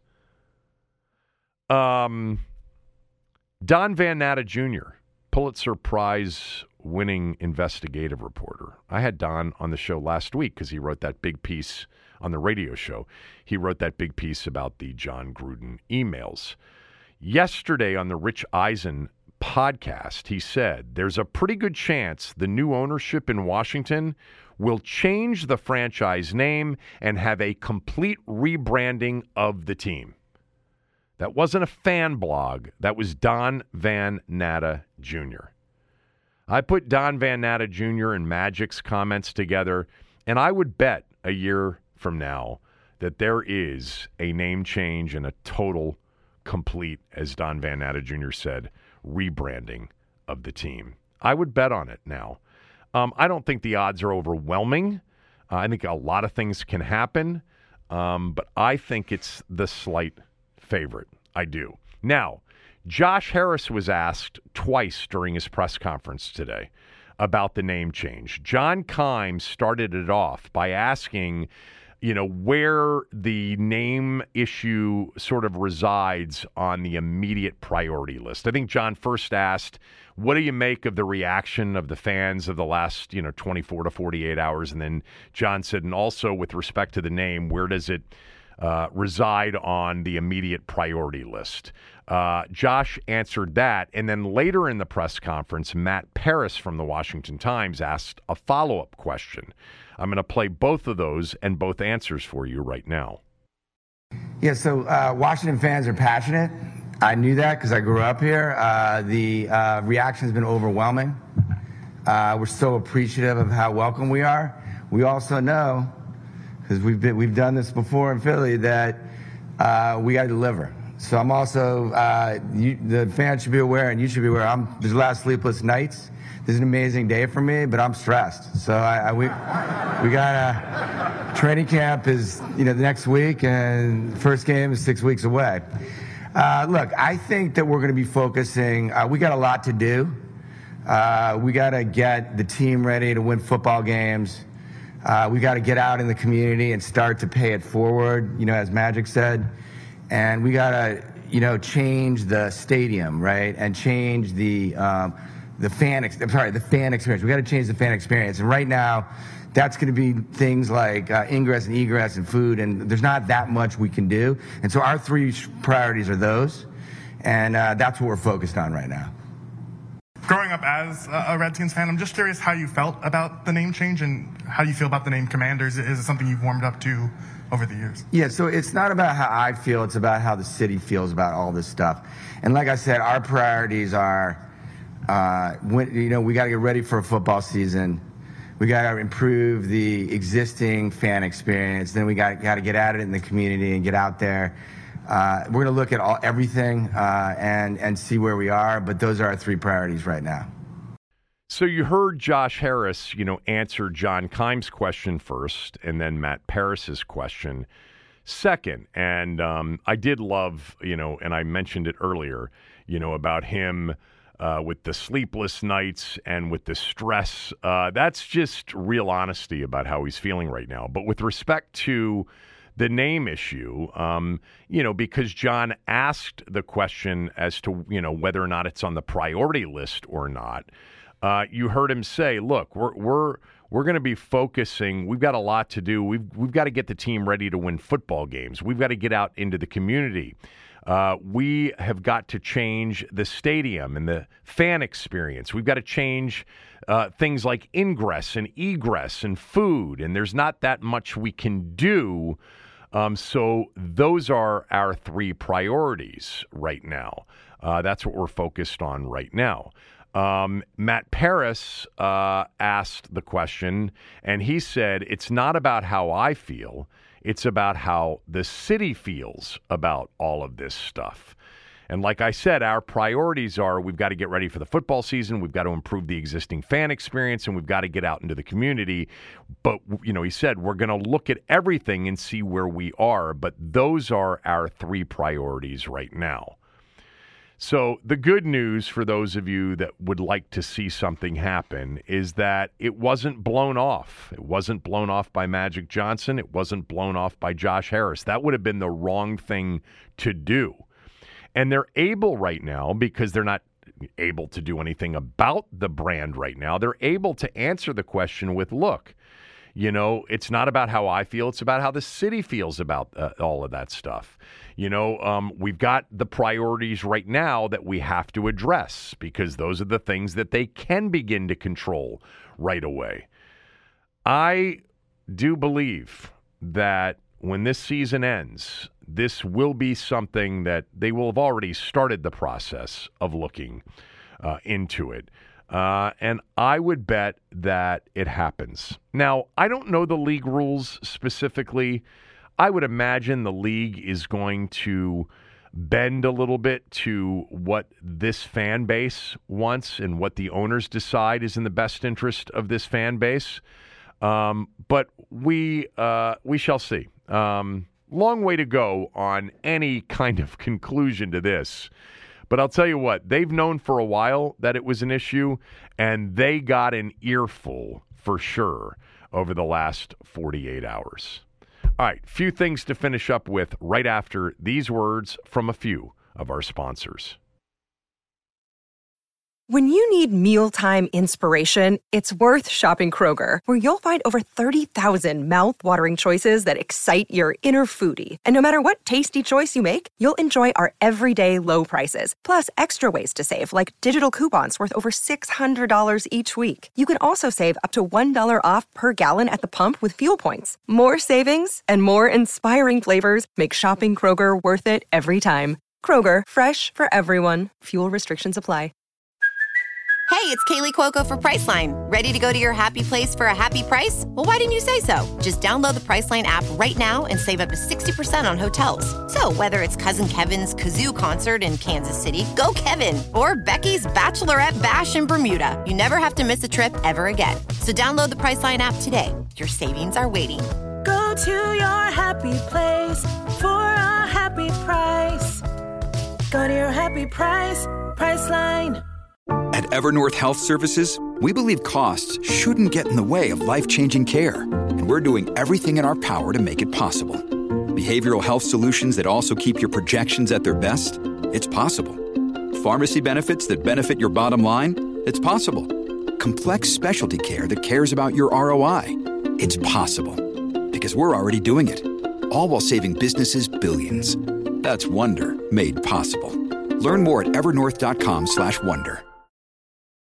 S3: Um, Don Van Natta Junior, Pulitzer Prize winning investigative reporter. I had Don on the show last week because he wrote that big piece on the radio show. He wrote that big piece about the John Gruden emails. Yesterday on the Rich Eisen podcast, he said there's a pretty good chance the new ownership in Washington will change the franchise name and have a complete rebranding of the team. That wasn't a fan blog. That was Don Van Natta Junior I put Don Van Natta Junior and Magic's comments together, and I would bet a year from now that there is a name change and a total, complete, as Don Van Natta Junior said, rebranding of the team. I would bet on it now. Um, I don't think the odds are overwhelming. Uh, I think a lot of things can happen, um, but I think it's the slight favorite. I do. Now, Josh Harris was asked twice during his press conference today about the name change. John Keim started it off by asking, you know, where the name issue sort of resides on the immediate priority list. I think John first asked, what do you make of the reaction of the fans of the last, you know, twenty-four to forty-eight hours? And then John said, and also with respect to the name, where does it uh, reside on the immediate priority list? Uh, Josh answered that. And then later in the press conference, Matt Paris from the Washington Times asked a follow-up question. I'm going to play both of those and both answers for you right now.
S4: Yeah, so uh, Washington fans are passionate. I knew that because I grew up here. Uh, the uh, reaction has been overwhelming. Uh, we're so appreciative of how welcome we are. We also know, because we've been we've done this before in Philly, that uh, we got to deliver. So I'm also, uh, you, the fans should be aware, and you should be aware, I'm, there's a lot of sleepless nights. This is an amazing day for me, but I'm stressed. So I, I, we we got a training camp is, you know, the next week, and first game is six weeks away. Uh, look, I think that we're going to be focusing, uh, we got a lot to do. Uh, we got to get the team ready to win football games. Uh, we got to get out in the community and start to pay it forward, you know, as Magic said. And we got to, you know, change the stadium, right? And change the um, the fan, ex- I'm sorry, the fan experience. We got to change the fan experience. And right now, that's going to be things like uh, ingress and egress and food. And there's not that much we can do. And so our three priorities are those. And uh, that's what we're focused on right now.
S9: growing up as a Redskins fan, I'm just curious how you felt about the name change and how you feel about the name Commanders. Is it something you've warmed up to over the years?
S4: Yeah, so it's not about how I feel, it's about how the city feels about all this stuff. And like I said, our priorities are, uh, when, you know, we got to get ready for a football season. We got to improve the existing fan experience. Then we got got to get at it in the community and get out there. Uh, we're going to look at all everything uh, and and see where we are. But those are our three priorities right now.
S3: So you heard Josh Harris, you know, answer John Keim's question first, and then Matt Paris's question second. And um, I did love, you know, and I mentioned it earlier, you know, about him. Uh, with the sleepless nights and with the stress. Uh, that's just real honesty about how he's feeling right now. But with respect to the name issue, um, you know, because John asked the question as to, you know, whether or not it's on the priority list or not, uh, you heard him say, look, we're we're we're going to be focusing. We've got a lot to do. We've, we've got to get the team ready to win football games. We've got to get out into the community. Uh, we have got to change the stadium and the fan experience. We've got to change uh, things like ingress and egress and food, and there's not that much we can do. Um, so those are our three priorities right now. Uh, that's what we're focused on right now. Um, Matt Paris uh, asked the question, and he said, it's not about how I feel. It's about how the city feels about all of this stuff. And like I said, our priorities are we've got to get ready for the football season. We've got to improve the existing fan experience, and we've got to get out into the community. But, you know, he said we're going to look at everything and see where we are. But those are our three priorities right now. So the good news for those of you that would like to see something happen is that it wasn't blown off. It wasn't blown off by Magic Johnson. It wasn't blown off by Josh Harris. That would have been the wrong thing to do. And they're able right now, because they're not able to do anything about the brand right now, they're able to answer the question with, look, you know, it's not about how I feel. It's about how the city feels about uh, all of that stuff. You know, um, we've got the priorities right now that we have to address because those are the things that they can begin to control right away. I do believe that when this season ends, this will be something that they will have already started the process of looking uh, into it. Uh, and I would bet that it happens. Now, I don't know the league rules specifically. I would imagine the league is going to bend a little bit to what this fan base wants and what the owners decide is in the best interest of this fan base. Um, but we uh, we shall see. Um, long way to go on any kind of conclusion to this. But I'll tell you what, they've known for a while that it was an issue, and they got an earful for sure over the last forty-eight hours. All right, few things to finish up with right after these words from a few of our sponsors.
S10: When you need mealtime inspiration, it's worth shopping Kroger, where you'll find over thirty thousand mouth-watering choices that excite your inner foodie. And no matter what tasty choice you make, you'll enjoy our everyday low prices, plus extra ways to save, like digital coupons worth over six hundred dollars each week. You can also save up to one dollar off per gallon at the pump with fuel points. More savings and more inspiring flavors make shopping Kroger worth it every time. Kroger, fresh for everyone. Fuel restrictions apply.
S11: Hey, it's Kaylee Cuoco for Priceline. Ready to go to your happy place for a happy price? Well, why didn't you say so? Just download the Priceline app right now and save up to sixty percent on hotels. So whether it's Cousin Kevin's Kazoo Concert in Kansas City, go Kevin, or Becky's Bachelorette Bash in Bermuda, you never have to miss a trip ever again. So download the Priceline app today. Your savings are waiting.
S12: Go to your happy place for a happy price. Go to your happy price, Priceline.
S13: At Evernorth Health Services, we believe costs shouldn't get in the way of life-changing care, and we're doing everything in our power to make it possible. Behavioral health solutions that also keep your projections at their best? It's possible. Pharmacy benefits that benefit your bottom line? It's possible. Complex specialty care that cares about your R O I? It's possible. Because we're already doing it. All while saving businesses billions. That's Wonder made possible. Learn more at evernorth.com slash wonder.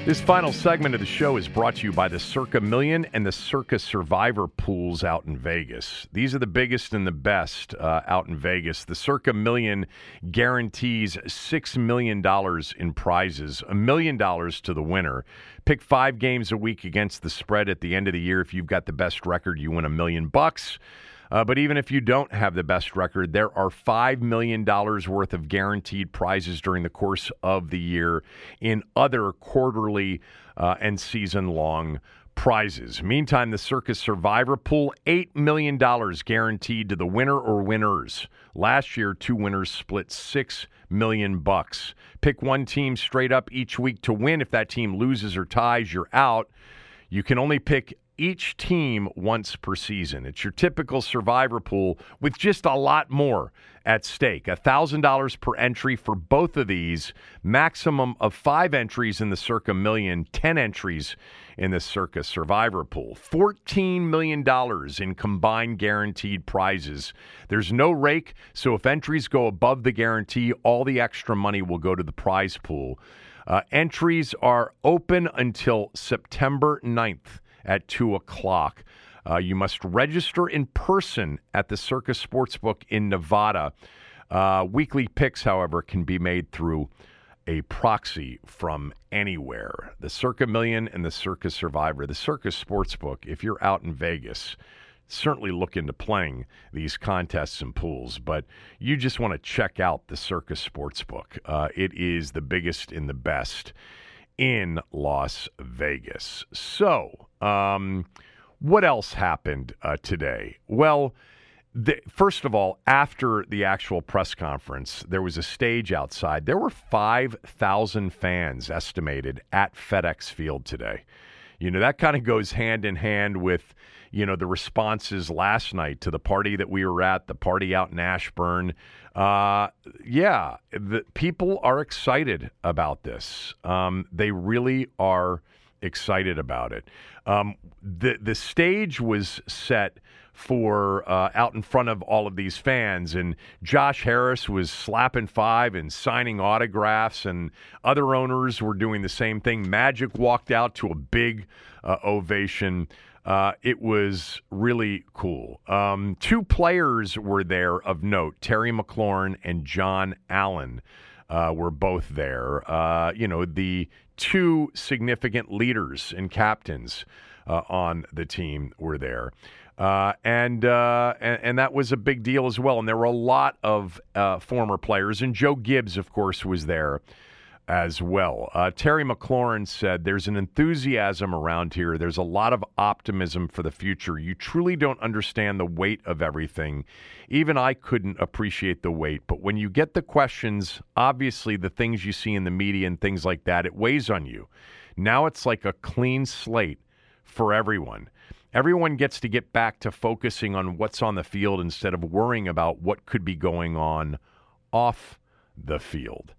S3: This final segment of the show is brought to you by the Circa Million and the Circa Survivor pools out in Vegas. These are the biggest and the best uh, out in Vegas. The Circa Million guarantees six million dollars in prizes, a million dollars to the winner. Pick five games a week against the spread at the end of the year. If you've got the best record, you win a million bucks. Uh, but even if you don't have the best record, there are five million dollars worth of guaranteed prizes during the course of the year in other quarterly uh, and season-long prizes. Meantime, the Circa Survivor Pool, eight million dollars guaranteed to the winner or winners. Last year, two winners split six million dollars bucks. Pick one team straight up each week to win. If that team loses or ties, you're out. You can only pick each team once per season. It's your typical Survivor pool with just a lot more at stake. one thousand dollars per entry for both of these. Maximum of five entries in the Circa Million, ten entries in the Circa Survivor pool. fourteen million dollars in combined guaranteed prizes. There's no rake, so if entries go above the guarantee, all the extra money will go to the prize pool. Uh, entries are open until September ninth. At two o'clock. Uh, you must register in person at the Circa Sportsbook in Nevada. Uh, weekly picks, however, can be made through a proxy from anywhere. The Circa Million and the Circa Survivor. The Circa Sportsbook, if you're out in Vegas, certainly look into playing these contests and pools, but you just want to check out the Circa Sportsbook. Uh, it is the biggest and the best in Las Vegas. So, um, what else happened uh, today? Well, the, first of all, after the actual press conference, there was a stage outside. There were five thousand fans estimated at FedEx Field today. You know, that kind of goes hand in hand with, you know, the responses last night to the party that we were at, the party out in Ashburn. Uh, yeah, the people are excited about this. Um, they really are excited about it. Um, the the stage was set for uh, out in front of all of these fans, and Josh Harris was slapping five and signing autographs, and other owners were doing the same thing. Magic walked out to a big uh, ovation. Uh, it was really cool. Um, two players were there of note. Terry McLaurin and John Allen uh, were both there. Uh, you know, the two significant leaders and captains uh, on the team were there. Uh, and, uh, and and that was a big deal as well. And there were a lot of uh, former players. And Joe Gibbs, of course, was there as well. Uh, Terry McLaurin said, "There's an enthusiasm around here. There's a lot of optimism for the future. You truly don't understand the weight of everything. Even I couldn't appreciate the weight. But when you get the questions, obviously the things you see in the media and things like that, it weighs on you. Now it's like a clean slate for everyone. Everyone gets to get back to focusing on what's on the field instead of worrying about what could be going on off the field."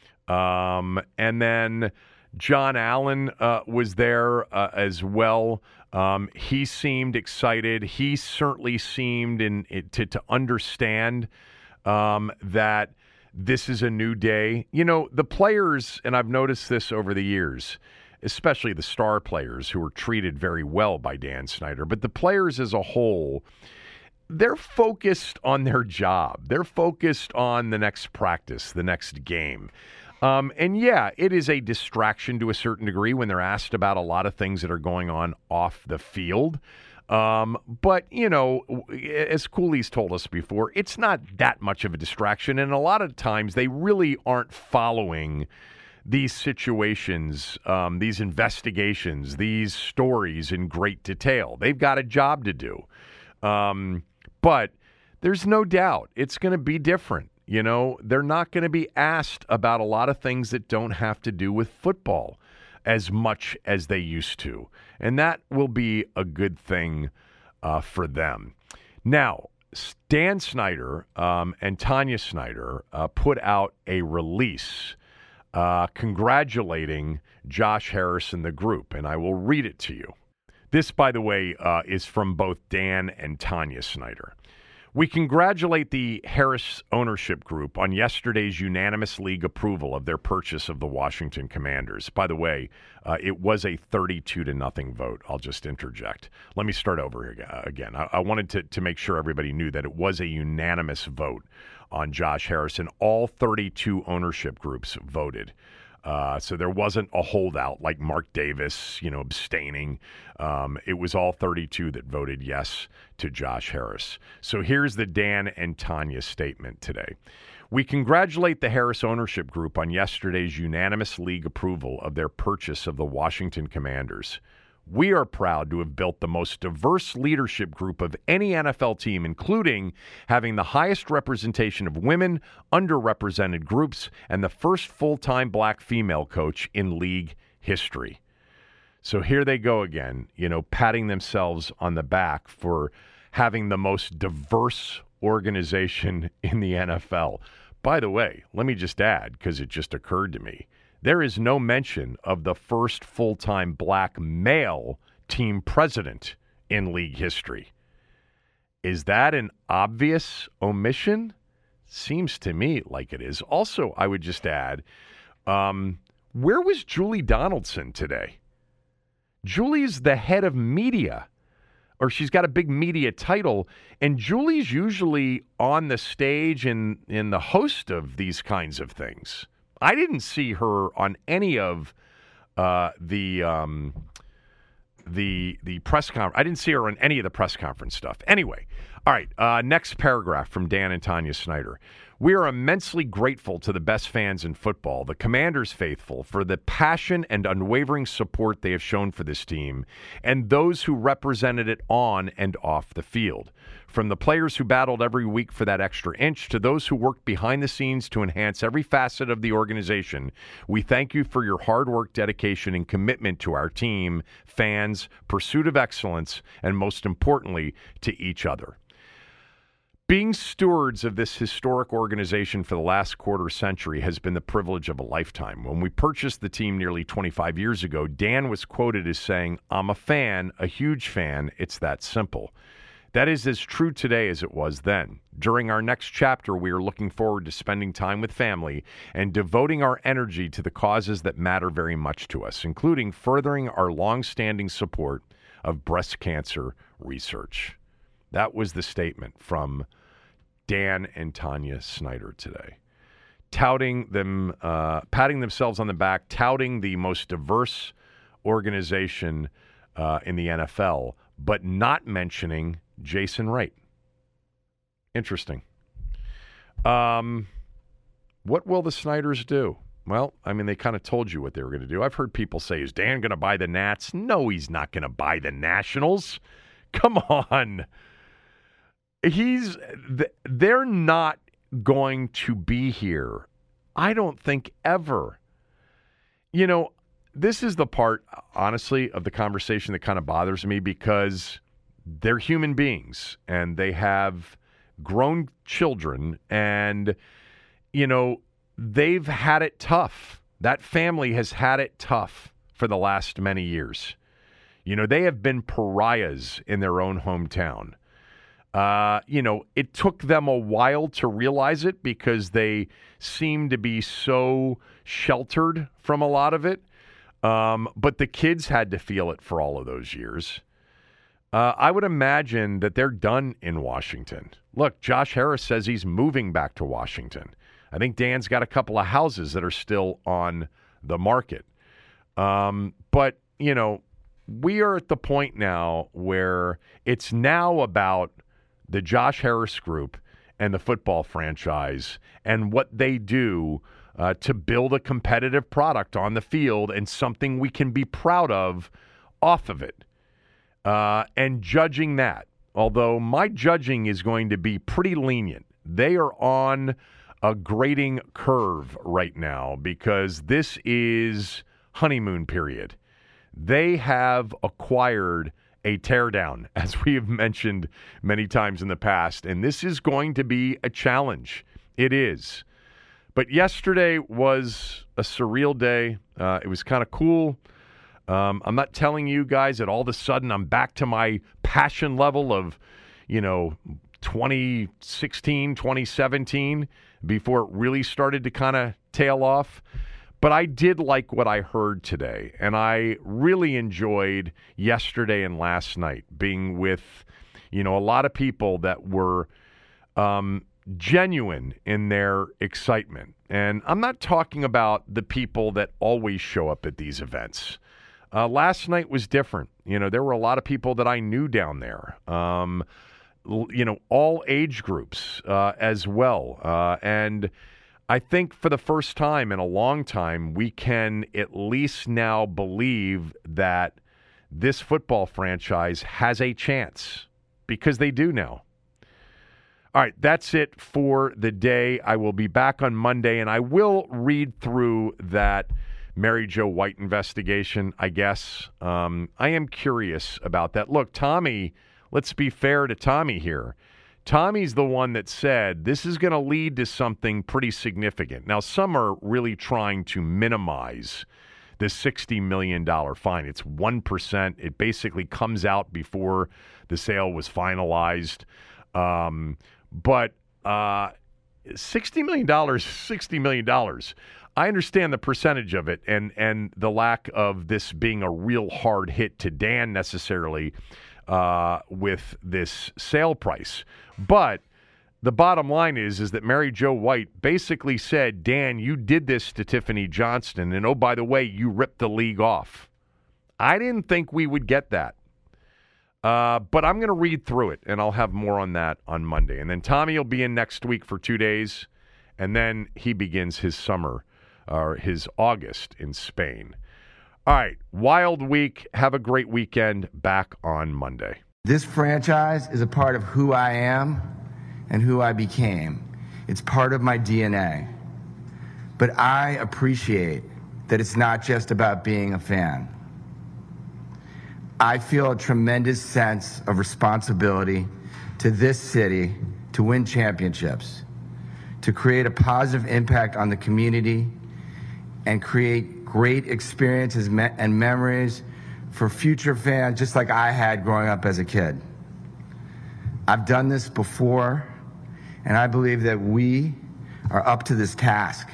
S3: Um, and then John Allen uh, was there uh, as well. Um, he seemed excited. He certainly seemed in, in, to, to understand um, that this is a new day. You know, the players, and I've noticed this over the years, especially the star players who were treated very well by Dan Snyder, but the players as a whole, they're focused on their job. They're focused on the next practice, the next game. Um, and yeah, it is a distraction to a certain degree when they're asked about a lot of things that are going on off the field. Um, but, you know, as Cooley's told us before, it's not that much of a distraction. And a lot of times they really aren't following these situations, um, these investigations, these stories in great detail. They've got a job to do. Um, but there's no doubt it's going to be different. You know, they're not going to be asked about a lot of things that don't have to do with football as much as they used to. And that will be a good thing uh, for them. Now, Dan Snyder um, and Tanya Snyder uh, put out a release uh, congratulating Josh Harris and the group, and I will read it to you. This, by the way, uh, is from both Dan and Tanya Snyder. We congratulate the Harris ownership group on yesterday's unanimous league approval of their purchase of the Washington Commanders. By the way, uh, it was a thirty-two to nothing vote. I'll just interject. Let me start over again. I, I wanted to, to make sure everybody knew that it was a unanimous vote on Josh Harrison. All thirty-two ownership groups voted. Uh, so there wasn't a holdout like Mark Davis, you know, abstaining. Um, it was all thirty-two that voted yes to Josh Harris. So here's the Dan and Tanya statement today. We congratulate the Harris ownership group on yesterday's unanimous league approval of their purchase of the Washington Commanders. We are proud to have built the most diverse leadership group of any N F L team, including having the highest representation of women, underrepresented groups, and the first full-time black female coach in league history. So here they go again, you know, patting themselves on the back for having the most diverse organization in the N F L. By the way, let me just add, because it just occurred to me, there is no mention of the first full-time black male team president in league history. Is that an obvious omission? Seems to me like it is. Also, I would just add, um, where was Julie Donaldson today? Julie's the head of media, or she's got a big media title, and Julie's usually on the stage and in the host of these kinds of things. I didn't see her on any of uh, the um, the the press conference. I didn't see her on any of the press conference stuff. Anyway, all right. Uh, next paragraph from Dan and Tanya Snyder. We are immensely grateful to the best fans in football, the Commanders faithful, for the passion and unwavering support they have shown for this team, and those who represented it on and off the field. From the players who battled every week for that extra inch to those who worked behind the scenes to enhance every facet of the organization, we thank you for your hard work, dedication, and commitment to our team, fans, pursuit of excellence, and most importantly, to each other. Being stewards of this historic organization for the last quarter century has been the privilege of a lifetime. When we purchased the team nearly twenty-five years ago, Dan was quoted as saying, "I'm a fan, a huge fan. It's that simple." That is as true today as it was then. During our next chapter, we are looking forward to spending time with family and devoting our energy to the causes that matter very much to us, including furthering our long-standing support of breast cancer research. That was the statement from Dan and Tanya Snyder today, touting them, uh, patting themselves on the back, touting the most diverse organization uh, in the N F L, but not mentioning Jason Wright. Interesting. Um, what will the Snyders do? Well, I mean, they kind of told you what they were going to do. I've heard people say, is Dan going to buy the Nats? No, he's not going to buy the Nationals. Come on. He's, they're not going to be here, I don't think, ever. You know, this is the part, honestly, of the conversation that kind of bothers me because they're human beings and they have grown children and, you know, they've had it tough. That family has had it tough for the last many years. You know, they have been pariahs in their own hometown. Uh, you know, it took them a while to realize it because they seem to be so sheltered from a lot of it. Um, but the kids had to feel it for all of those years. Uh, I would imagine that they're done in Washington. Look, Josh Harris says he's moving back to Washington. I think Dan's got a couple of houses that are still on the market. Um, but, you know, we are at the point now where it's now about the Josh Harris group and the football franchise and what they do uh, to build a competitive product on the field and something we can be proud of off of it. Uh, and judging that, although my judging is going to be pretty lenient. They are on a grading curve right now because this is honeymoon period. They have acquired a teardown, as we have mentioned many times in the past, and this is going to be a challenge. It is. But yesterday was a surreal day. Uh, it was kind of cool. Um, I'm not telling you guys that all of a sudden I'm back to my passion level of, you know, twenty sixteen, twenty seventeen before it really started to kind of tail off. But I did like what I heard today, and I really enjoyed yesterday and last night being with, you know, a lot of people that were um, genuine in their excitement. And I'm not talking about the people that always show up at these events. Uh, last night was different. You know, there were a lot of people that I knew down there, um, l- you know, all age groups uh, as well. Uh, and I think for the first time in a long time, we can at least now believe that this football franchise has a chance, because they do now. All right, that's it for the day. I will be back on Monday, and I will read through that Mary Jo White investigation, I guess. Um, I am curious about that. Look, Tommy, let's be fair to Tommy here. Tommy's the one that said this is going to lead to something pretty significant. Now, some are really trying to minimize the sixty million dollars fine. It's one percent. It basically comes out before the sale was finalized. Um, but uh, sixty million dollars, sixty million dollars. I understand the percentage of it and, and the lack of this being a real hard hit to Dan necessarily uh, with this sale price. But the bottom line is, is that Mary Jo White basically said, Dan, you did this to Tiffany Johnston, and oh, by the way, you ripped the league off. I didn't think we would get that. Uh, but I'm going to read through it, and I'll have more on that on Monday. And then Tommy will be in next week for two days, and then he begins his summer, or his August in Spain. All right, wild week. Have a great weekend. Back on Monday.
S4: This franchise is a part of who I am and who I became. It's part of my D N A. But I appreciate that it's not just about being a fan. I feel a tremendous sense of responsibility to this city to win championships, to create a positive impact on the community, and create great experiences me- and memories for future fans, just like I had growing up as a kid. I've done this before, and I believe that we are up to this task.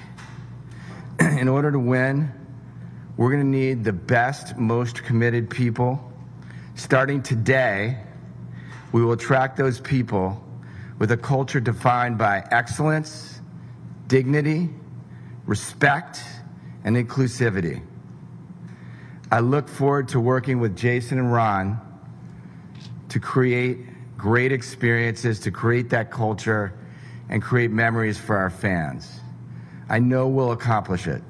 S4: In order to win, we're going to need the best, most committed people. Starting today, we will attract those people with a culture defined by excellence, dignity, respect, and inclusivity. I look forward to working with Jason and Ron to create great experiences, to create that culture, and create memories for our fans. I know we'll accomplish it.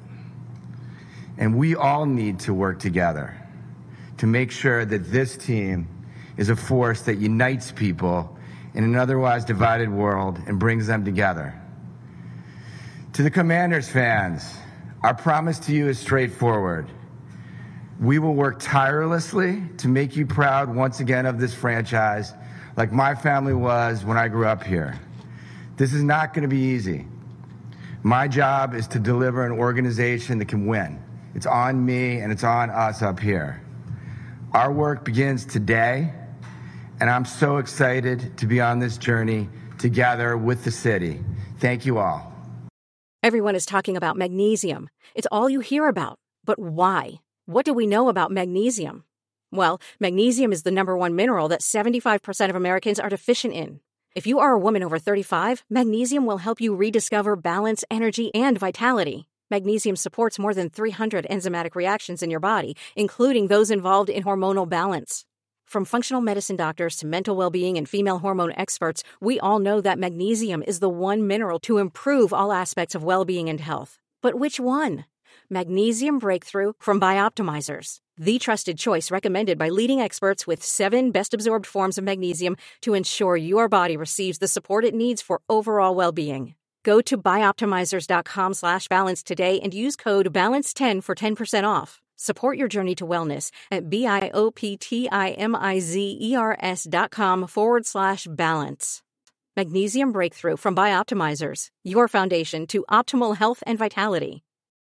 S4: And we all need to work together to make sure that this team is a force that unites people in an otherwise divided world and brings them together. To the Commanders fans, our promise to you is straightforward. We will work tirelessly to make you proud once again of this franchise, like my family was when I grew up here. This is not going to be easy. My job is to deliver an organization that can win. It's on me and it's on us up here. Our work begins today, and I'm so excited to be on this journey together with the city. Thank you all.
S14: Everyone is talking about magnesium. It's all you hear about. But why? What do we know about magnesium? Well, magnesium is the number one mineral that seventy-five percent of Americans are deficient in. If you are a woman over thirty-five, magnesium will help you rediscover balance, energy, and vitality. Magnesium supports more than three hundred enzymatic reactions in your body, including those involved in hormonal balance. From functional medicine doctors to mental well-being and female hormone experts, we all know that magnesium is the one mineral to improve all aspects of well-being and health. But which one? Magnesium Breakthrough from Bioptimizers, the trusted choice recommended by leading experts with seven best-absorbed forms of magnesium to ensure your body receives the support it needs for overall well-being. Go to bioptimizers.com slash balance today and use code balance ten for ten percent off. Support your journey to wellness at B-I-O-P-T-I-M-I-Z-E-R-S dot com forward slash balance. Magnesium Breakthrough from Bioptimizers, your foundation to optimal health and vitality.